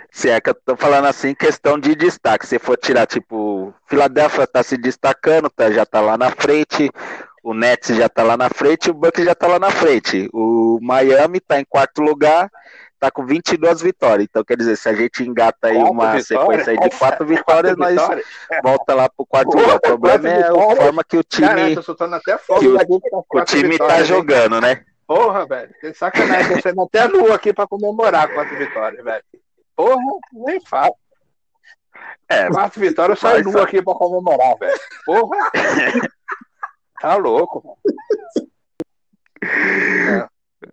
Se é que eu tô falando assim, questão de destaque. Se for tirar, tipo, Philadelphia tá se destacando, tá, já tá lá na frente, o Nets já tá lá na frente, o Bucks já tá lá na frente. O Miami tá em quarto lugar, tá com vinte e duas vitórias. Então, quer dizer, se a gente engata aí Quatro uma vitórias? sequência aí de quatro Quatro vitórias, nós vitórias? volta lá pro quarto Porra, lugar. O problema quatro é a vitórias? forma que o Cara, time, tô soltando até que fogo o, daqui com o quatro time tá vitórias, hein? jogando, né? Porra, velho. Que sacanagem. Tô sendo até nu aqui pra comemorar quatro vitórias, velho. Porra, nem fala. É, Quatro vitórias, eu saio vai, nu sa- aqui pra comemorar, velho. Porra, tá louco, velho.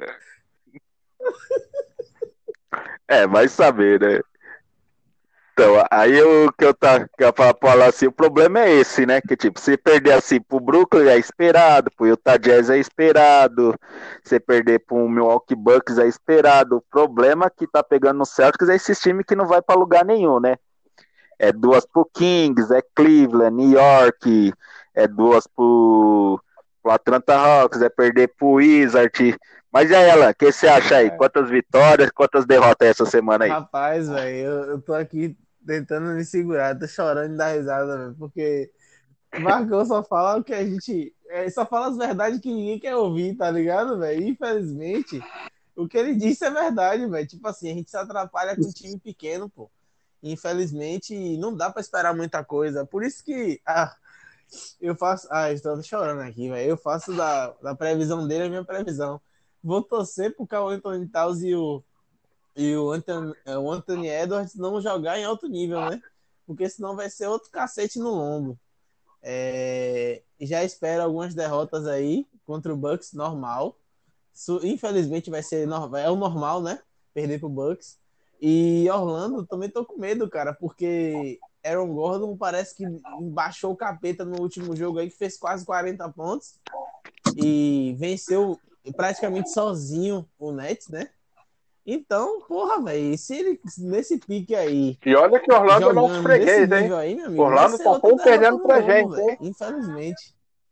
é, vai saber, né? Então, aí o que eu tá que eu falo falar assim, o problema é esse, né? Que tipo, se perder assim pro Brooklyn é esperado, pro Utah Jazz é esperado, se perder pro Milwaukee Bucks é esperado. O problema que tá pegando no Celtics é esses times que não vai pra lugar nenhum, né? É duas pro Kings, é Cleveland, New York, é duas pro, pro Atlanta Hawks, é perder pro Wizard. Mas e aí, Alan, o que você acha aí? É. Quantas vitórias, quantas derrotas essa semana aí? Rapaz, velho, eu, eu tô aqui tentando me segurar, tô chorando de dar risada, velho, porque Marcão só fala o que a gente. É, só fala as verdades que ninguém quer ouvir, tá ligado, velho? Infelizmente, o que ele disse é verdade, velho. Tipo assim, a gente se atrapalha com um time pequeno, pô. Infelizmente, não dá pra esperar muita coisa. Por isso que. Ah, eu faço. Ah, estou chorando aqui, velho. Eu faço da, da previsão dele a minha previsão. Vou torcer pro Carl Anthony Towns e o e o Anthony, o Anthony Edwards não jogar em alto nível, né? Porque senão vai ser outro cacete no lombo. É, já espero algumas derrotas aí contra o Bucks, normal. Infelizmente vai ser é o normal, né? Perder pro Bucks. E Orlando também tô com medo, cara, porque Aaron Gordon parece que baixou o capeta no último jogo aí, que fez quase quarenta pontos e venceu praticamente sozinho o Nets, né? Então, porra, velho, se ele nesse pique aí, E olha que Orlando é nosso jogando desse freguês, hein? nível aí, meu amigo, vai Orlando ser tá outra sempre derrota perdendo no pra lombo, gente, velho, hein? infelizmente.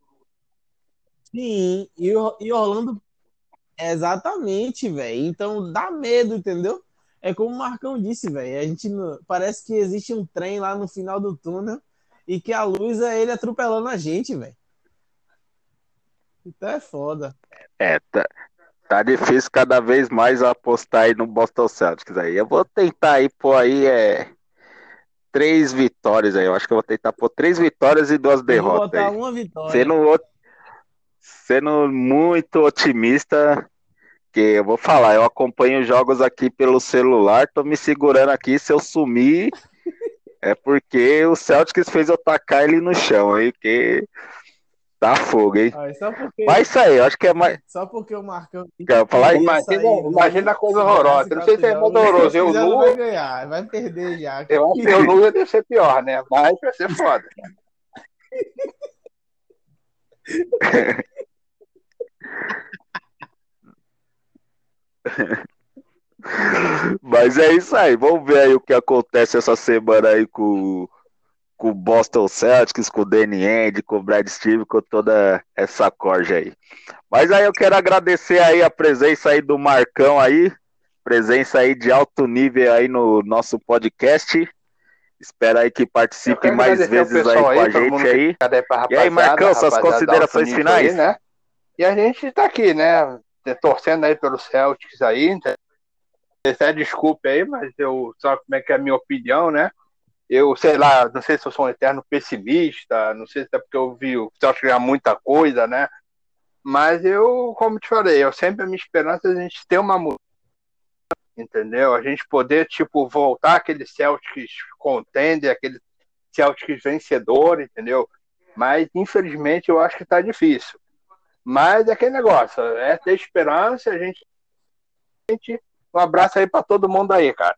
Sim, e, o- e Orlando, exatamente, velho. Então dá medo, entendeu? É como o Marcão disse, velho. A gente não- parece que existe um trem lá no final do túnel e que a luz é ele atropelando a gente, velho. Então é foda. É, tá, tá difícil cada vez mais apostar aí no Boston Celtics aí. Eu vou tentar aí pôr aí é, três vitórias aí. Eu acho que eu vou tentar pôr três vitórias e duas Eu vou derrotas botar aí. uma vitória. Sendo, o- sendo muito otimista, que eu vou falar, eu acompanho os jogos aqui pelo celular, tô me segurando aqui, se eu sumir é porque o Celtics fez eu tacar ele no chão aí, que tá fogo, hein? Ah, só porque, Mas isso aí, eu acho que é mais. só porque o Marcão disse Quero que falar? ia Imagina, sair imagina nu a coisa se horrorosa. ganhasse Eu não sei quatro se é mais jogos, se Deus horroroso. Eu quiser não vai nu, ganhar, vai perder já. eu acho que eu nu ia ter ser pior, né? Mas vai ser foda. Mas é isso aí, vamos ver aí o que acontece essa semana aí com, com o Boston Celtics, com o Danny Ainge, com o Brad Stevens, com toda essa corja aí. Mas aí eu quero agradecer aí a presença aí do Marcão aí, presença aí de alto nível aí no nosso podcast. Espero aí que Eu participe quero mais agradecer o vezes aí pessoal com a aí, todo mundo gente que aí. tá aí pra E aí, rapaziada, Marcão, suas rapaziada alto considerações nível aí, finais? né? E a gente tá aqui, né? Torcendo aí pelos Celtics aí. Até desculpe aí, mas eu sabe como é que é a minha opinião, né? Eu, sei lá, não sei se eu sou um eterno pessimista, não sei se é porque eu vi o Celtics ganhar muita coisa, né? Mas eu, como te falei, eu sempre a minha esperança é a gente ter uma mudança, entendeu? A gente poder, tipo, voltar aquele Celtics contender, aquele Celtics vencedor, entendeu? Mas, infelizmente, eu acho que tá difícil. Mas é aquele negócio, é ter esperança, a gente. Um abraço aí pra todo mundo aí, cara.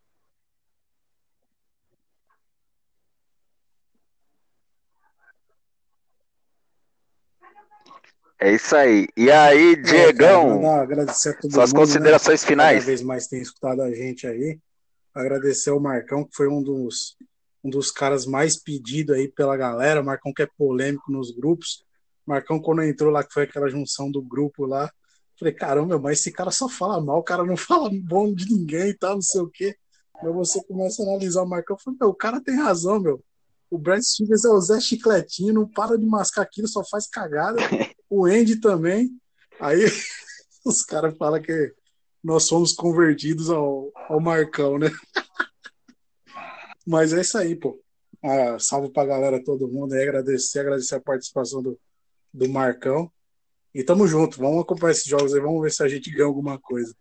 É isso aí. E aí, É, cara, Diegão, mandar agradecer a todo suas mundo, né? considerações Cada finais? vez mais tem escutado a gente aí. Agradecer ao Marcão, que foi um dos, um dos caras mais pedidos aí pela galera. O Marcão que é polêmico nos grupos. O Marcão, quando entrou lá, que foi aquela junção do grupo lá, falei, caramba, mas esse cara só fala mal, o cara não fala bom de ninguém e tal, não sei o quê. Mas você começa a analisar o Marcão e fala, meu, o cara tem razão, meu. O Brad Stevens é o Zé Chicletinho, não para de mascar aquilo, só faz cagada. O Andy também. Aí os caras falam que nós somos convertidos ao, ao Marcão, né? Mas é isso aí, pô. Ah, salve pra galera, todo mundo aí, agradecer, agradecer a participação do, do Marcão. E tamo junto, vamos acompanhar esses jogos aí, vamos ver se a gente ganha alguma coisa.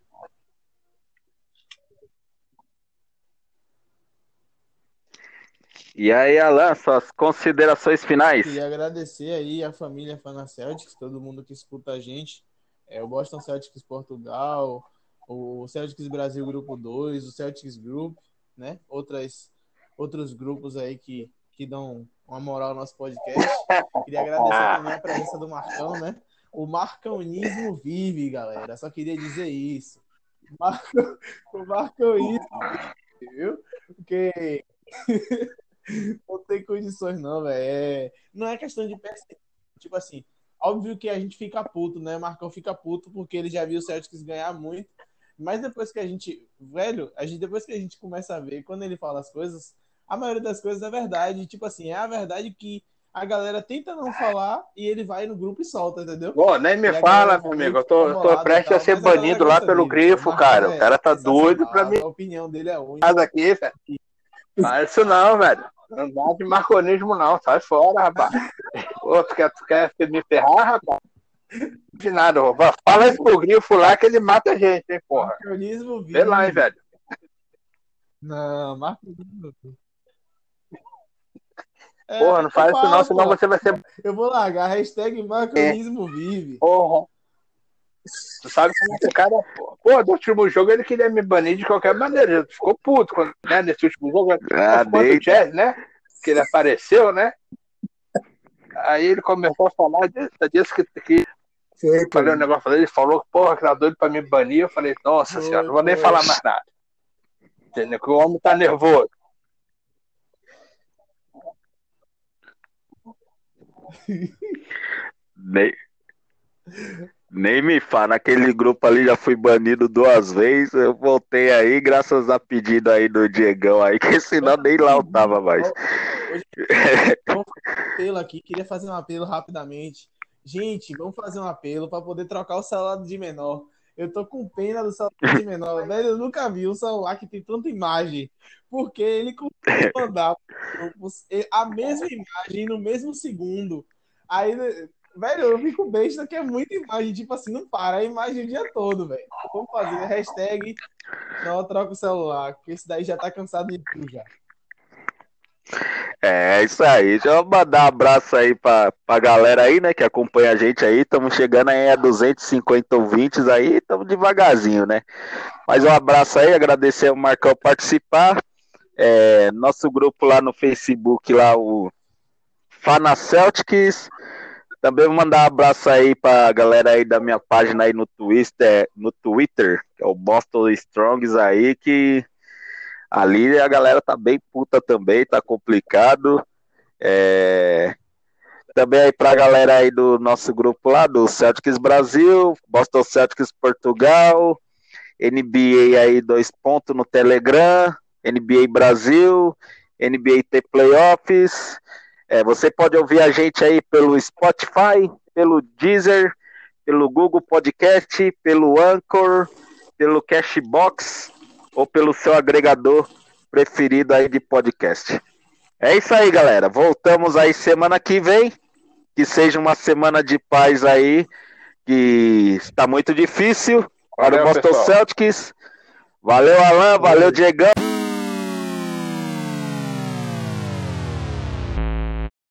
E aí, Alan, suas considerações finais? Queria agradecer aí a família Fana Celtics, todo mundo que escuta a gente. É, o Boston Celtics Portugal, o Celtics Brasil Grupo dois, o Celtics Group, né? Outras, outros grupos aí que, que dão uma moral ao nosso podcast. Queria agradecer também a presença do Marcão, né? O marcãonismo vive, galera. Só queria dizer isso. O, Marcão, o marcãonismo vive, viu? Porque não tem condições, não, velho. É... Não é questão de perceber. Tipo assim, óbvio que a gente fica puto, né? O Marcão fica puto porque ele já viu o Celtics ganhar muito. Mas depois que a gente... Velho, a gente, depois que a gente começa a ver, quando ele fala as coisas, a maioria das coisas é verdade. Tipo assim, é a verdade que a galera tenta não falar e ele vai no grupo e solta, entendeu? Pô, nem me fala, meu amigo. Eu tô, eu tô prestes a ser banido lá pelo grifo, cara. O cara tá doido pra mim. A opinião dele é única. Nada aqui, velho. Faz isso não, velho. Não dá de marconismo, não. Sai fora, rapaz. Pô, tu quer, tu quer me ferrar, rapaz? De nada, rapaz. Fala isso pro grifo lá que ele mata a gente, hein, porra. Marconismo vive. Vê lá, hein, velho. Não, marconismo vive. É, porra, não faz isso não, senão porra. Você vai ser... Eu vou largar, hashtag marconismo é. Vive. Porra. Tu sabe como é que o cara... Pô, do último jogo ele queria me banir de qualquer maneira. Ele ficou puto, quando, né, nesse último jogo. Ah, o Jazz, né? Que ele apareceu, né? Aí ele começou a falar disso, disse que... que... Eu falei um negócio dele, ele falou que, porra, que tá doido pra me banir. Eu falei, nossa foi, senhora, não vou nem foi. falar mais nada. Entendeu? Que o homem tá nervoso. Nem, nem me fala, naquele grupo ali já fui banido duas vezes, eu voltei aí graças a pedido aí do Diegão aí, que senão nem lá eu tava mais. Hoje, vamos fazer um apelo aqui, queria fazer um apelo rapidamente. Gente, vamos fazer um apelo para poder trocar o celular de menor. Eu tô com pena do celular de menor, velho, eu nunca vi um celular que tem tanta imagem, porque ele consegue mandar a mesma imagem no mesmo segundo. Aí, velho, eu fico besta que é muita imagem, tipo assim, não para, a imagem o dia todo, velho. Vamos fazer hashtag não troca o celular, porque esse daí já tá cansado de tudo já. É, isso aí. Deixa eu mandar um abraço aí pra, pra galera aí, né, que acompanha a gente aí. Estamos chegando aí a duzentos e cinquenta ouvintes aí, estamos devagarzinho, né? Mas um abraço aí, agradecer ao Marcão participar. É, nosso grupo lá no Facebook, lá o Fana Celtics. Também vou mandar um abraço aí pra galera aí da minha página aí no Twitter, no Twitter, que é o Boston Strongs aí, que ali a galera tá bem puta também, tá complicado. É... Também aí pra galera aí do nosso grupo lá, do Celtics Brasil, Boston Celtics Portugal, N B A aí dois pontos no Telegram, N B A Brasil, N B A T Playoffs. É, você pode ouvir a gente aí pelo Spotify, pelo Deezer, pelo Google Podcast, pelo Anchor, pelo Cashbox ou pelo seu agregador preferido aí de podcast. É isso aí, galera. Voltamos aí semana que vem. Que seja uma semana de paz aí, que está muito difícil para o Boston Celtics. Valeu, Alan. Valeu, Diegão.